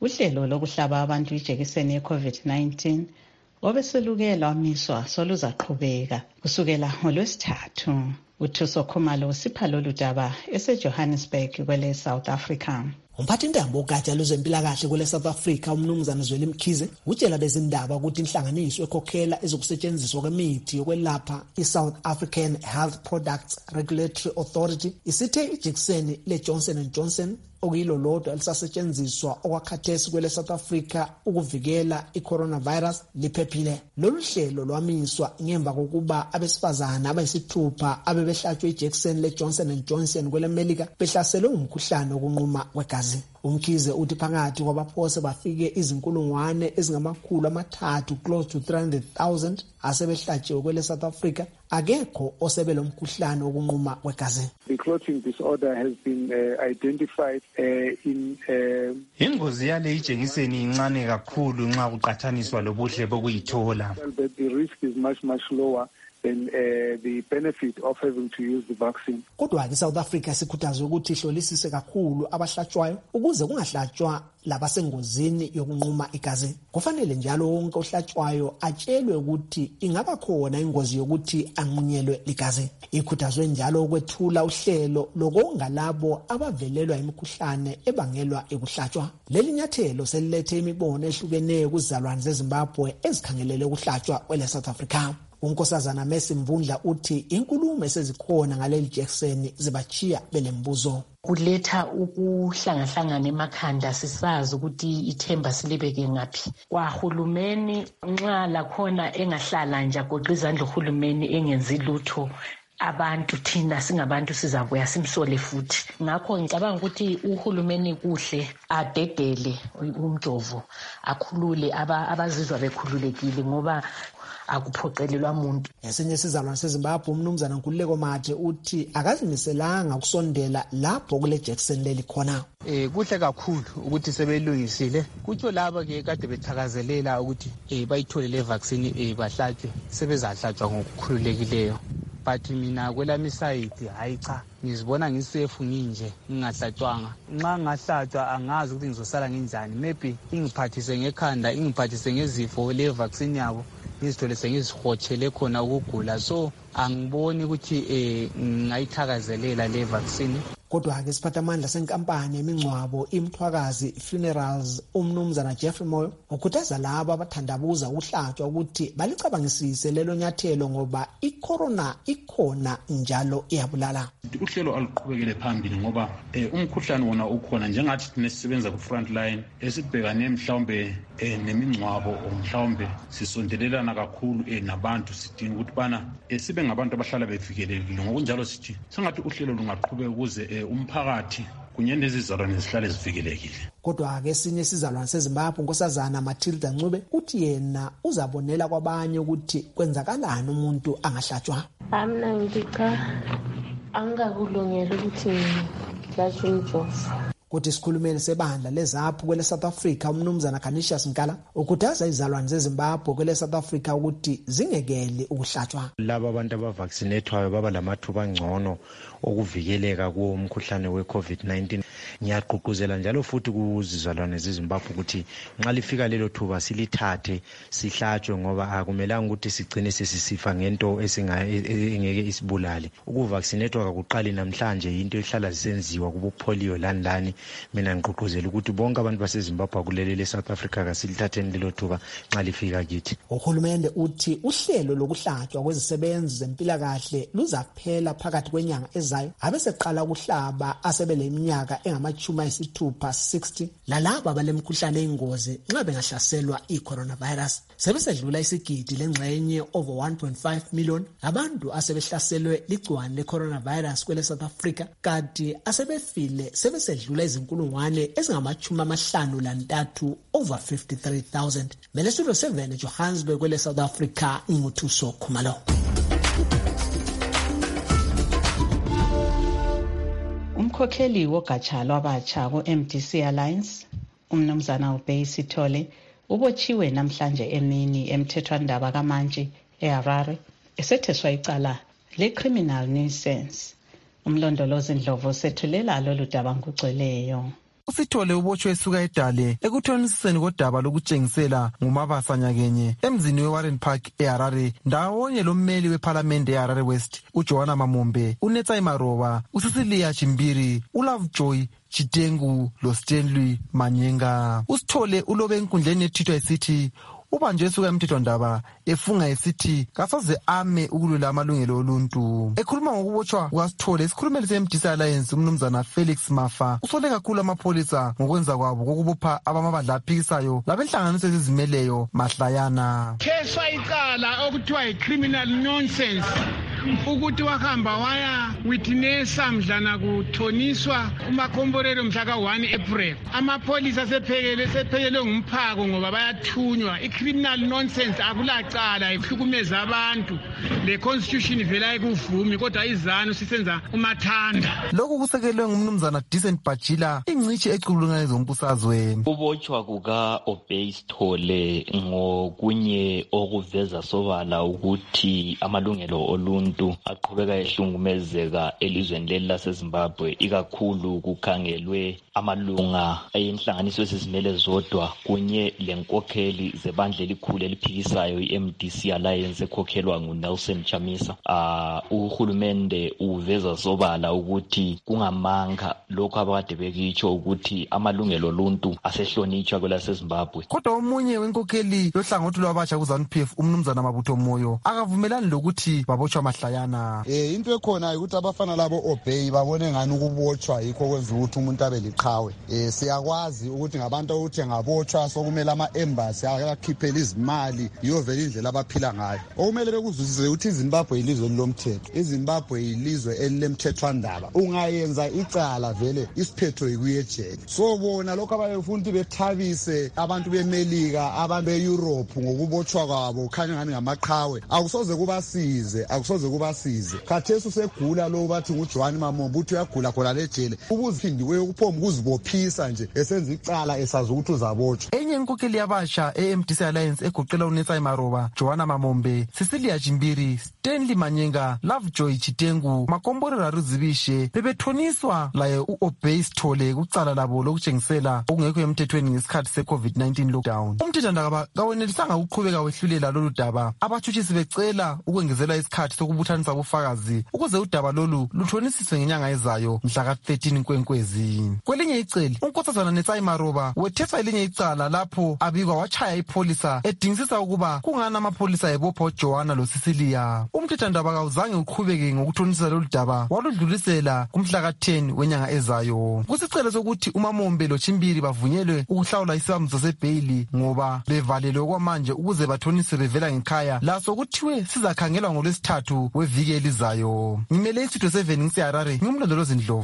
uhlelo lokuhlaba abantu ijekiseni ye-covid nineteen obeselukela wamiswa soluzaqhubeka kusukela ngolwesithathu. uThuso Khumalo usipha lolu daba eseJohannesburg kwele South Africa. Umphathintambo wogatsha lwezempilakahle kwele South Africa umnumzana Zweli Mkhize utshela bezindaba ukuthi inhlanganiso ekhokhela ezokusetshenziswa kwemithi yokwelapha iSouth African Health Products Regulatory Authority isithe ijekiseni leJohnson and Johnson okuyilo lodwa elisasetshenziswa okwakhathesi kwele South Africa ukuvikela iCoronavirus liphephile. Lolu hlelo lwamiswa ngemva kokuba abesifazana abayisithupha abebehlatshwe ijekiseni leJohnson and Johnson kwele Melika behlaselwe umkhuhlane wokunquma kwegazi. Umkhize uthi phakathi kwabaphose bafike izinkulungwane ezingamakhulu amathathu close to three hundred thousand asebehlatshiwe kwele South Africa akekho osebelo umkhuhlane wokunquma kwegazi. The clotting disorder has been uh, identified uh, in uh, ingozi yale ijekiseni incane kakhulu nxa kuqathaniswa lobuhle bokuyithola. But the risk is much much lower than uh, the benefit of having to use the vaccine. Kodwa ke South Africa sikhuthazwe ukuthi ihlolisise kakhulu abahlatshwayo ukuze kungahlatshwa labasengozini yokunquma igazi. Kufanele njalo wonke ohlatshwayo atshelwe ukuthi ingaba khona ingozi yokuthi anqunyelwe ligazi. Ikhuthazwe njalo ukwethula uhlelo lokonga labo abavelelwa imikhuhlane ebangelwa ekuhlatshwa. Leli nyathelo selilethe imibono ehlukeneyo kuzalwane zeZimbabwe ezikhangelele ukuhlatshwa kwele South Africa. Unkosazana Messi Mvundla uthi inkulumo esezikhona ngaleli jekiseni zibachiya belembuzo. Kuletha ukuhlangahlangana emakhanda sisazi ukuthi ithemba silibeke ngaphi. Kwahulumeni nxa lakhona engahlala nje agoqa izandla uhulumeni engenzi lutho abantu thina singabantu sizabuya simsole futhi. Ngakho ngicabanga ukuthi uhulumeni kuhle adedele umjovo akhulule abazizwa bekhululekile ngoba akuphoqelelwa umuntu. Esinye sizalwane seZimbabwe umnumzana Nkululeko Mathe uthi akazimiselanga ukusondela lapho kule jekiseni leli khona. Eh kuhle kakhulu ukuthi sebelungisile. Kutsho laba ke kade bethakazelela ukuthi eh bayithole le vaccine eh bahlatshwe sebezahlatshwa ngokukhululekileyo. But mina kwelami side hayi cha ngizibona ngisefu nginje ngingahlatshwanga. Nxa ngahlatshwa angazi ukuthi ngizosala nginjani. Maybe ingiphathise ngekhanda ingiphathise ngezifo le vaccine yabo. Ngizithole sengizihotshele khona ukugula so angiboni ukuthi eh ngayithakazelela le vaccine. Kodwa ke siphathamandla senkampani emingcwabo iMthwakazi Funerals umnumzana Jeffrey Moyo ukhuthaza labo abathandabuza ukuhlatshwa ukuthi balicabangisise lelo nyathelo ngoba icorona ikhona njalo iyabulala. Uhlelo aluqhubekele phambili ngoba umkhuhlane wona ukhona njengathi nesisebenza ku front line esibhekane mhlawumbe nemingcwabo mhlawumbe sisondelelana kakhulu nabantu sidinga ukuthi bana sibe ngabantu abahlala bevikelekile ngokunjalo sithi sengathi uhlelo lungaqhubeka ukuze umphakathi kunye nezizalwane zihlale zivikelekile. Kodwa ke sinye sizalwane seZimbabwe Nkosazana Matilda Ncube uthi yena uzabonela kwabanye ukuthi kwenzakalani umuntu angahlatshwa. Amna ngika angakulungela ukuthi ngihlatshwe umjovo. Kuthi sikhulumeni sebandla lezaphu kwele South Africa umnumzana Canisius Nkala ukhuthaza izalwane zeZimbabwe kwele South Africa ukuthi zingekele ukuhlatshwa. Laba abantu abavaccinatwayo baba lamathuba ngcono okuvikeleka kuwo umkhuhlane we-COVID nineteen. Ngiyaqhuquzela njalo futhi kuzizalwane zeZimbabwe ukuthi nxa lifika lelo thuba silithathe sihlatshwe ngoba akumelanga ukuthi sigcine sesisifa ngento esingeke isibulale. Ukuvaccinatwa akuqali namhlanje into ehlala zisenziwa kubo polio landlani. Mina ngigqugquzela ukuthi bonke abantu baseZimbabwe kulelele South Africa kasilithatheni lelo thuba nxa lifika kithi. Uhulumende uthi uhlelo lokuhlatshwa kwezisebenzi zempilakahle luzaphela phakathi kwenyanga ezayo abeseqala ukuhlaba asebele iminyaka engamachuma esithupha sixty lalaba balemkhuhlane eyingozi nxa bengahlaselwa iCoronavirus. Sebesedlula isigidi lengxenye over one point five million abantu asebehlaselwe ligciwane leCoronavirus kwele South Africa kanti asebefile sebesedlula izinkulungwane ezingamachuma amahlanu lantathu over fifty-three thousand. Mele studio seven Johannesburg kwele South Africa nguthuso Khumalo. Umkhokheli wogatsha lwabatsha ku-M D C Alliance umnumzana uBeyisi Thole ubotshiwe namhlanje emini emthethwandaba kaMantshi eHarare esetheswa icala le-criminal nuisance. Umlondolozi Ndlovu sethulela lolu daba ngokugcweleyo. uSithole ubotshwe esuka eDale ekuthonisiseni kodaba lokutshengisela ngumabasa nyakenye emzini weWarren Park eHarare ndawonye lommeli weParliament eHarare West uJohana Mamombe, uNetsai Maroba, uCecilia Chimbiri, uLovejoy Chitengu loStanley Manyenga. uSithole ulobe enkundleni yetwitter esithi ubanjwe esuka emthethwandaba efunga esithi kasoze ame ukulula amalungelo oluntu. Ekhuluma ngokubotshwa kukaSithole, isikhulumeli se-M D C Alliance umnumzana Felix Mafa usole kakhulu amapholisa ngokwenza kwabo kokubopha abamabandla aphikisayo labenhlanganiso ezizimeleyo mahlayana. Keswa icala okuthiwa yi-criminal nonsense ukuthi wahamba waya witnessa mdlana kuthoniswa umakhomborero mhla ka-one April. Amapholisa sephekele sephekele ngumphako ngoba bayathunywa. Criminal nonsense akulacala ihlukumeza abantu, le constitution ivela ikuvumi kodwa izanu sisenza umathanda. Lokhu kusekelwe ngumnumzana Decent Bajila, ingcishi eculungane zombusazwe. Ubotshwa kuka Obey Sithole ngokunye okuveza sobala ukuthi amalungelo oluntu aqhubeka ehlungumezeka elizweni leli laseZimbabwe, ikakhulu kukhangelwe amalunga ayinhlanganiso ezizimele zodwa kunye lenkokheli zebandla elikhulu eliphikisayo i-M D C Alliance ekhokhelwa nguNelson Chamisa. Uh, uhulumende uveza sobala ukuthi kungamanga lokho abakade bekitsho ukuthi amalungelo oluntu asehlonitshwa kwelaseZimbabwe. Kodwa omunye wenkokheli yohlangothi lwabatsha kuZANU-P F umnumzana Mabutho Moyo akavumelani lokuthi babotshwa mahlayana. Eh into ekhona ukuthi abafana labo Obey babone ngani ukubotshwa yikho kwenza ukuthi umuntu abe liqhawe. Eh siyakwazi ukuthi ngabantu ukuthi ngabotshwa sokumele ama-embassy akakhiphela izimali yiyo vele indlela abaphila ngayo. Okumele bekuzwisise ukuthi iZimbabwe ilizwe lomthetho, iZimbabwe ilizwe elilemthethwandaba. Ungayenza icala vele isiphetho ikuye ejele. So bona lokho abayefuna ukuthi bethabise abantu beMelika, abantu beEurope ngokubotshwa kwabo khanya ngani ngamaqhawe, akusoze kubasize, akusoze kubasize. Khathesi usegula lo bathi nguJohn Mamombe uthi uyagula khona lejele, ubuziphindiwe ukuphoma ukuzibophisa nje esenza icala esazi ukuthi uzabotshwa. Enye inkokheli yabasha e-M D C Alliance egoqela uNetsai Maroba, Joanna Mamombe, Cecilia Chimbiri, Stanley Manyenga, Lovejoy Chitengu, Makomborero Aruzibishe bebethoniswa laye u-Obey Sithole kucala labo lokutshengisela okungekho emthethweni ngesikhathi se-COVID nineteen lockdown. Umthethwandaba kawenelisanga ukuqhubeka wehlulela lolu daba, abatshutshisi becela ukwengezelwa isikhathi sokubuthanisa ubufakazi ukuze udaba lolu luthonisiswe ngenyanga ezayo mhla ka-thirteen Nkwenkwezi. Kwelinye icele, unkosazana Netsai Maroba wethesa elinye icala lapho abikwa wachaya ipholisa edingisisa ukuba kungani amapholisa ebopha uJohana loCecilia. Umthethwandaba kawuzange uqhubeke ngokuthonisisa lolu daba, waludlulisela kumhla ka-ten wenyanga ezayo. Kusicelo sokuthi uMamombe loChimbiri bavunyelwe ukuhlawula isibambiso sebheyili ngoba bevalelwe kwamanje ukuze bathonise bevela ngekhaya, laso kuthiwe sizakhangelwa ngolwesithathu weviki elizayo. Ngimele iStudio seven ngiseHarare, ngumlondolozi Ndlovu.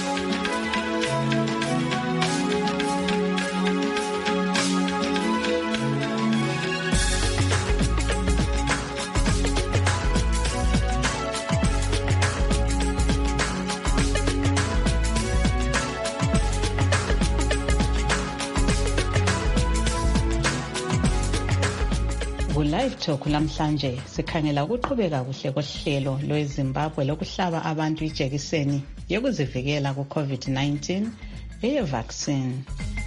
Live Talk lamhlanje sikhangela ukuqhubeka kuhle kohlelo lweZimbabwe lokuhlaba abantu ijekiseni yokuzivikela ku-COVID nineteen eye vaccine.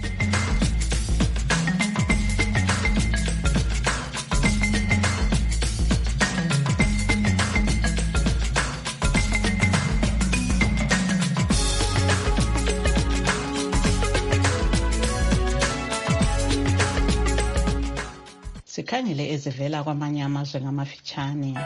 Sikhangele ezivela kwamanye amazwe ngamafitshane.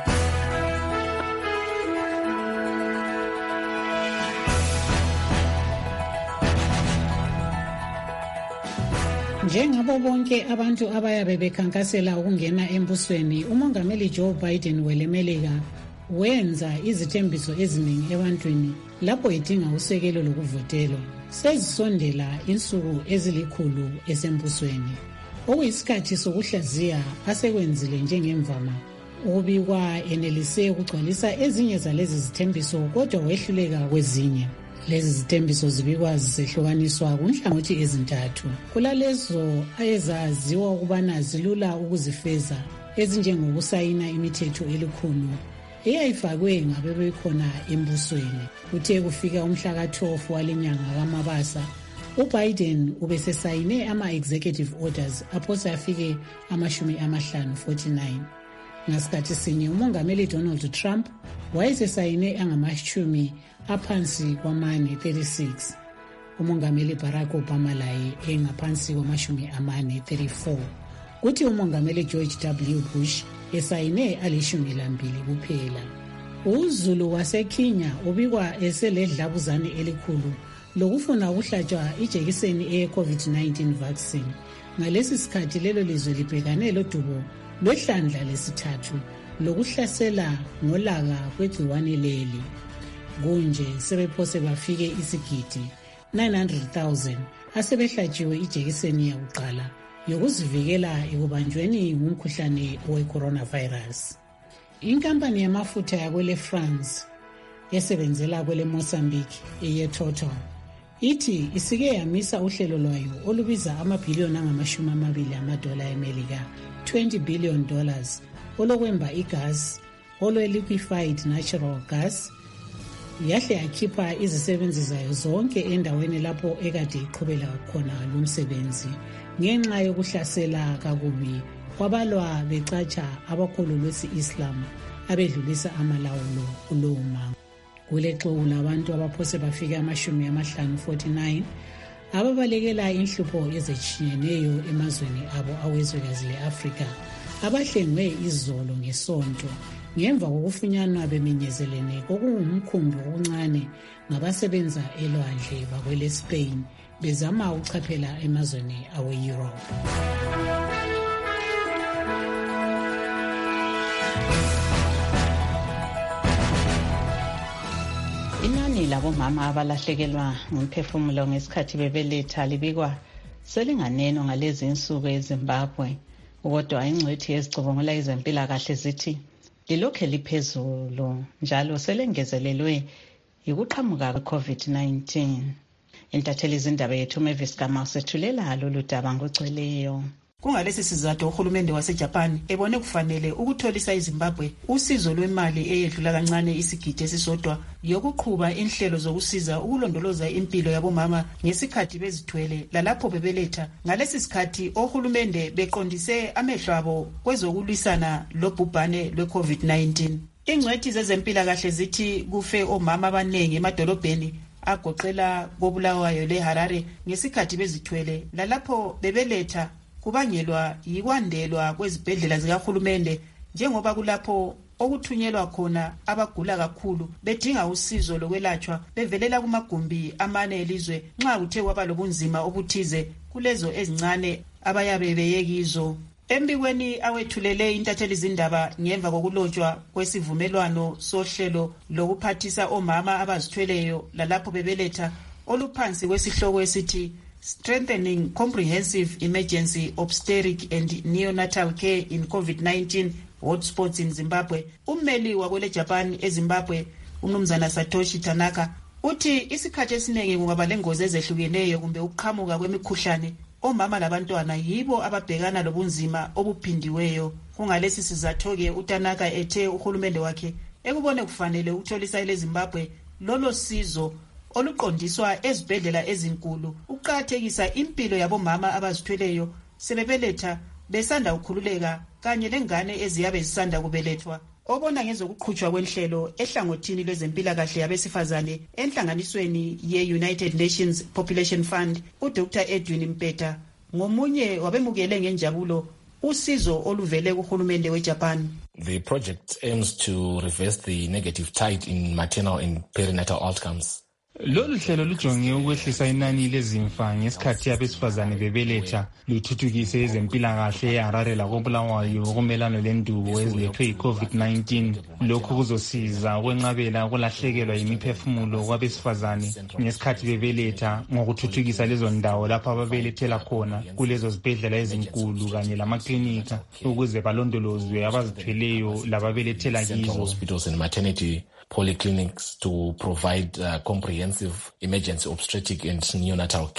Njengabo bonke abantu abayabe bekhankasela ukungena embusweni, umongameli Joe Biden welemelika wenza izithembiso eziningi ebantwini lapho edinga usekelo lokuvotelwa. Sezisondela insuku ezilikhulu esembusweni, okuyisikhathi sokuhlaziya asekwenzile njengemvama. Ubikwa enelise ukugcwalisa ezinye zalezi zithembiso kodwa wehluleka kwezinye. Lezi zithembiso zibikwa zisehlukaniswa kunhlangothi ezintathu. Kulalezo ayezaziwa ukubana zilula ukuzifeza, ezinjengokusayina imithetho elikhulu eyayifakwe ngabebekhona embusweni. Kuthe kufika umhla ka-twelve walenyanga kaMabasa, uBiden ubesesayine ama-executive orders aphosa afike amashumi amahlanu forty-nine. Ngasikhathi sinye umongameli Donald Trump wayesesayine angamashumi aphansi kwamane thirty-six. Umongameli Barack Obama laye engaphansi kwamashumi amane thirty-four. Kuthi umongameli George W. Bush esayine alishumi lambili kuphela. UZulu waseKenya ubikwa eseledlabuzane elikhulu lokufuna ukuhlatshwa ijekiseni eye-COVID nineteen vaccine. Ngalesi sikhathi lelo lizwe libhekane lodubo lwehlandla lesithathu lokuhlasela ngolaka kwegciwane leli. Kunje sebephose bafike isigidi nine hundred thousand asebehlatshiwe ijekiseni yakuqala yokuzivikela ekubanjweni ngumkhuhlane we-coronavirus. Inkampani yamafutha yakwele France esebenzela kwele Mozambique eyeTotal ithi isike yamisa uhlelo lwayo olubiza amabhiliyoni angamashumi amabili amadola eMelika, twenty billion dollars, olokwemba igas olwe-liquefied natural gas. Yahle yakhipha izisebenzi zayo zonke endaweni lapho ekade iqhubela khona lumsebenzi ngenxa yokuhlasela kakubi kwabalwa becatsha abakhulu lwesi-Islam abedlulisa amalawulo kulowo mango. Kulexuku labantu abaphose bafike amashumi amahlanu forty-nine ababalekela inhlupho ezitshiyeneyo emazweni abo awezwekazi le-Afrika abahlengwe izolo ngesonto ngemva kokufunyanwa beminyezelene kokungumkhumbi okuncane ngabasebenza elwandle bakwele Spain bezama ukuchaphela emazweni awe-Europe. Inani labomama abalahlekelwa ngumphefumulo ngesikhathi bebeletha libikwa selinganeno ngalezi insuku eZimbabwe, kodwa ingcwethi yezicubungula ezempilakahle zithi lilokhe liphezulu njalo selengezelelwe yikuqhamuka kwe-COVID nineteen. Intatheli izindaba yethu Mavis Gama usethulela lolu daba ngocweleyo. Kungalesi sizathu uhulumende waseJapan ebone kufanele ukutholisa iZimbabwe usizo lwemali eyedlula kancane isigidi esisodwa yokuqhuba inhlelo zokusiza ukulondoloza impilo yabomama ngesikhathi bezithwele lalapho bebeletha. Ngalesi sikhathi ohulumende beqondise amehlo abo kwezokulwisana lobhubhane lwe-COVID nineteen. Ingcwethi zezempilakahle zithi kufe omama abaningi emadolobheni agoqela koBulawayo leHarare ngesikhathi bezithwele lalapho bebeletha kubangelwa yikwandelwa kwezibhedlela zikahulumende njengoba kulapho okuthunyelwa khona abagula kakhulu bedinga usizo lokwelatshwa bevelela kumagumbi amane elizwe nxa kuthe kwaba lobunzima obuthize kulezo ezincane abayabe beyekizo. Embikweni awethulele intatheli izindaba ngemva kokulotshwa kwesivumelwano sohlelo lokuphathisa omama abazithweleyo lalapho bebeletha oluphansi kwesihloko esithi Strengthening Comprehensive Emergency Obstetric and Neonatal Care in COVID nineteen Hotspots in Zimbabwe, ummeli wakwele Japan eZimbabwe umnumzana Satoshi Tanaka uthi isikhathi esiningi kungaba lengozi ezehlukeneyo kumbe ukuqhamuka kwemikhuhlane omama labantwana yibo ababhekana lobunzima obuphindiweyo. Kungalesi sizathu-ke uTanaka ethe uhulumende wakhe ekubone kufanele ukutholisa eleZimbabwe lolo sizo oluqondiswa ezibhedlela ezinkulu ukuqakathekisa impilo yabomama abazithweleyo sebebeletha besanda ukukhululeka kanye lengane eziyabe zisanda kubelethwa. Obona ngezokuqhutshwa kwenhlelo ehlangothini lwezempilakahle yabesifazane enhlanganisweni ye-United Nations Population Fund, uDr Edwin Mpeta ngomunye wabemukele ngenjabulo usizo oluvele kuhulumende weJapan. The project aims to reverse the negative tide in maternal and perinatal outcomes. Lolu hlelo lujonge ukwehlisa inani lezimfa ngesikhathi abesifazane bebeletha luthuthukise ezempilakahle eHarare lakoBulawayo ukumelana lendubo ezilethwe yi-COVID nineteen. Lokhu kuzosiza ukwenqabela ukulahlekelwa yimiphefumulo kwabesifazane ngesikhathi bebeletha ngokuthuthukisa lezo ndawo lapho ababelethela khona kulezo zibhedlela ezinkulu kanye lamaklinika ukuze balondolozwe abazithweleyo lababelethela kizo. Polyclinics to provide uh, comprehensive emergency obstetric and neonatal care.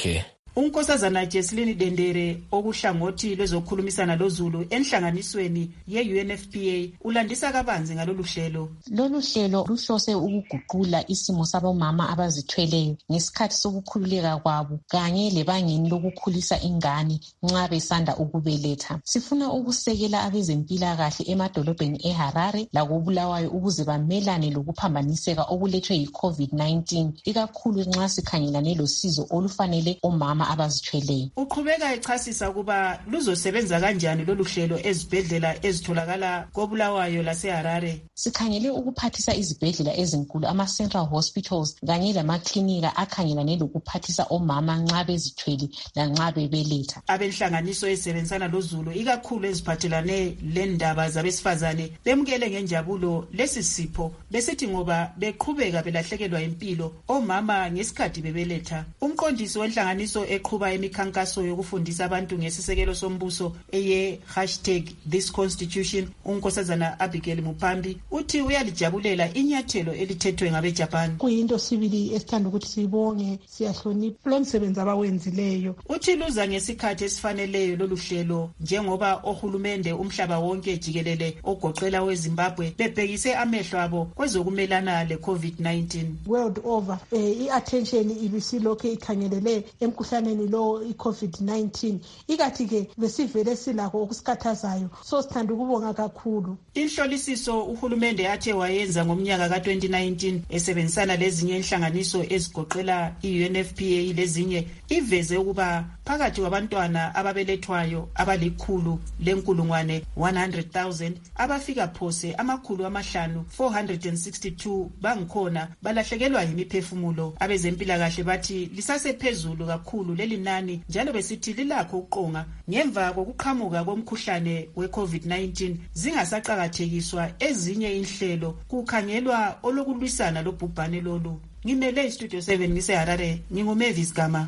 unkosazana Jesselyn Dendere okuhlangothi lwezokhulumisana loZulu enhlanganisweni ye-U N F P A ulandisa kabanzi ngalolu hlelo. Lolu hlelo luhlose ukuguqula isimo sabomama abazithweleyo ngesikhathi sokukhululeka kwabo kanye lebangeni lokukhulisa ingane nxa besanda ukubeletha. Sifuna ukusekela abezempilakahle emadolobheni eHarare lakoBulawayo ukuze bamelane lokuphambaniseka okulethwe yi-COVID nineteen ikakhulu nxa sikhangelane losizo olufanele omama abazithweleyo. Uqhubeka echasisa kuba luzosebenza kanjani lolu hlelo ezibhedlela ezitholakala koBulawayo laseHarare. Sikhangele ukuphathisa izibhedlela ezinkulu ama-central hospitals kanye lamaklinika akhangelane lokuphathisa omama nxa bezithwele lanxa bebeletha. Abenhlanganiso ezisebenzisana loZulu ikakhulu eziphathelane lendaba zabesifazane bemukele ngenjabulo lesi sipho besithi ngoba beqhubeka belahlekelwa impilo omama ngesikhathi bebeletha. Umqondisi wenhlanganiso eqhuba emikhankaso yokufundisa abantu ngesisekelo sombuso eye hashtag this constitution unkosazana Abigail Mupambi uthi uyalijabulela inyathelo elithethwe ngabeJapan. Kuyinto sibili esithanda ukuthi sibonge siyahlonipha lo msebenzi abawenzileyo. Uthi luza ngesikhathi esifaneleyo lolu hlelo njengoba ohulumende umhlaba wonke jikelele ogoqela weZimbabwe bebhekise amehlo abo kwezokumelana le-COVID nineteen. World over eh, i-attention ibisilokhu ikhangelele emkhuhlaneni lo i-COVID nineteen ikathi ke besivele silakho okusikhathazayo so sithanda ukubonga kakhulu. Inhlolisiso uhulumende athe wayenza ngomnyaka ka twenty nineteen esebenzisana lezinye inhlanganiso ezigoqela i-U N F P A lezinye iveze ukuba phakathi kwabantwana ababelethwayo abalikhulu lenkulungwane one hundred thousand abafika phose amakhulu amahlanu four hundred sixty-two bangikhona balahlekelwa yimiphefumulo. Abezempilakahle bathi lisasephezulu kakhulu leli nani njalo besithi lilakho uqonga ngemva kokuqhamuka komkhuhlane we-COVID nineteen zingasaqakathekiswa ezinye inhlelo kukhangelwa olokulwisana lobhubhane lolu. Ngimele iStudio seven ngiseHarare nginguMavis Gama.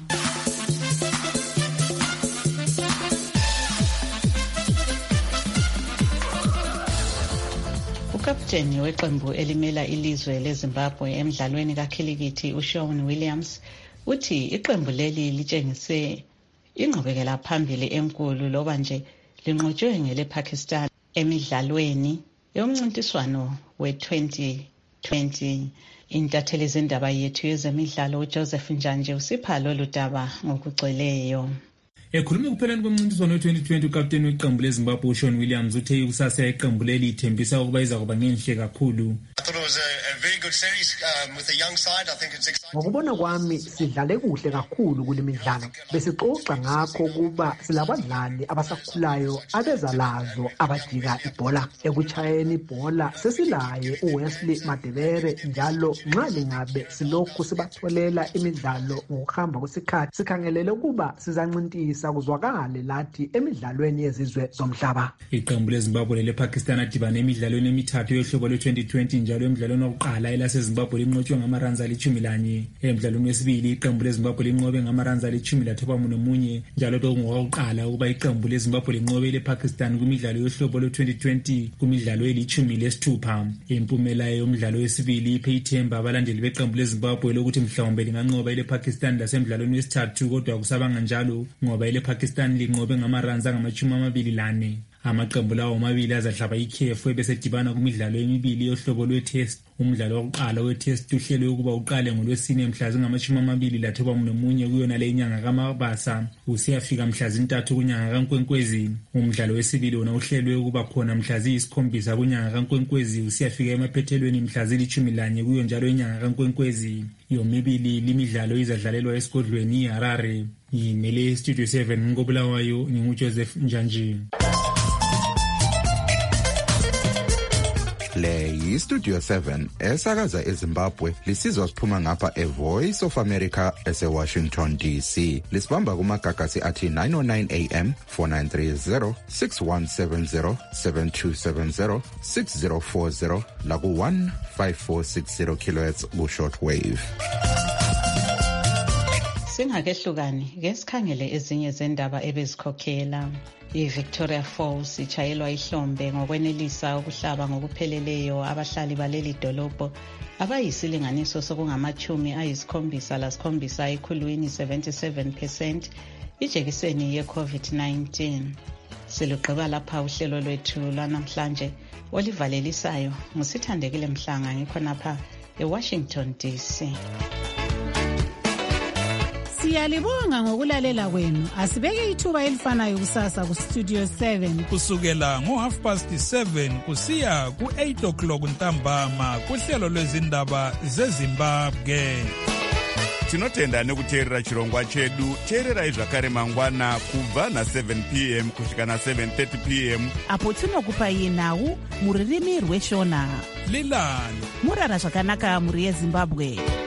Ukapteni weqembu elimela ilizwe leZimbabwe emdlalweni kakhilikithi uShaun Williams uthi iqembu leli litshengise ingqubekela phambili enkulu loba nje linqotshwe ngelePakistan emidlalweni yomncintiswano we-twenty twenty. Intatheli zindaba yethu yezemidlalo uJoseph Njanje usipha lolu daba ngokugcweleyo. Ekhuluma kupheleni komncintiswano we-twenty twenty ukapteni weqembu leZimbabwe uShaun Williams uthe ikusasa yeqembu leli ithembisa ukuba iza kuba ngenhle kakhulu. Ngokubona kwami sidlale kuhle kakhulu kule midlalo. Besixoxa ngakho kuba silabadlali abasakhulayo abezalazo abadika ibhola. Ekuchayeni ibhola sesilaye uWesley Madebere njalo nxa lingabe silokhu sibatholela imidlalo ngokuhamba kwesikhathi sikhangelele kuba sizancintiswa kuzwakale lathi emidlalweni yezizwe zomhlaba. Iqembu leZimbabwe lePakistan adibana emidlalweni emithathu yohlobo lwe-twenty twenty njalo emidlalweni wokuqala elaseZimbabwe linqotshwe ngamaranza alichumi lanye. Emidlalweni wesibili iqembu leZimbabwe linqobe ngamaranza alichumi lathoba nomunye njalo bekungowaqala ukuba iqembu leZimbabwe linqobe lePakistan kumidlalo yohlobo lwe-twenty twenty kumidlalo elichumi lesithupha. Impumela yomdlalo wesibili iphe ithemba abalandeli beqembu leZimbabwe lokuthi mhlawumbe linganqoba lePakistan lasemidlalweni wesithathu kodwa kusabanga njalo ngoba ilePakistan linqobe ngamaranza angamachumi amabili lane. Amaqembu lawo amabili azadlala ikhefu ebesedibana kumidlalo emibili yohlobo lwe-test. Umdlalo wokuqala we-test uhlelwe ukuba uqale ngolwesine mhla zingamachumi amabili lathoba nomunye kuyona le inyanga kaMabasa usiyafika mhla zintathu kunyanga kaNkwenkwezi. Umdlalo wesibili wona uhlelwe ukuba khona mhla ziyisikhombisa kunyanga kaNkwenkwezi usiyafika emaphethelweni mhla zilithumi lanye kuyo njalo inyanga kaNkwenkwezi. Yomibili limidlalo izadlalelwa esigodlweni iHarare. Yimele Studio seven ngobulawayo nginguJoseph Njanje. Le yi-Studio seven esakaza eZimbabwe lisizwa siphuma ngapha eVoice of America ese-Washington D C. Lisibamba kumagagasi athi nine oh nine A M, four nine three zero, six one seven zero, seven two seven zero, six zero four zero laku one five four six zero kilohertz ku shortwave. Singakehlukani ke sikhangele ezinye zendaba ebezikhokhela. I-Victoria Falls itshayelwa ihlombe ngokwenelisa ukuhlaba ngokupheleleyo abahlali baleli dolobho abayisilinganiso sokungamachumi ayisikhombisa lasikhombisa ekhulwini seventy-seven percent ijekiseni ye-COVID nineteen. Siluqeba lapha uhlelo lwethu lwanamhlanje olivalelisayo ngusithandekile Mhlanga ngikhonapha eWashington D C. Siyalibonga ngokulalela kwenu. Asibeke ithuba elifanayo kusasa ku Studio seven kusukela ngo half past seven kusiya ku eight o'clock ntambama kuhlelo lwezindaba zeZimbabwe. Tinotenda nekuteerera chirongwa chedu. Teererai zvakare mangwana kubva na seven p m kusvika na seven thirty p m apo tinokupai nhau muririmi rweshona. Lilani murara zvakanaka muri yeZimbabwe.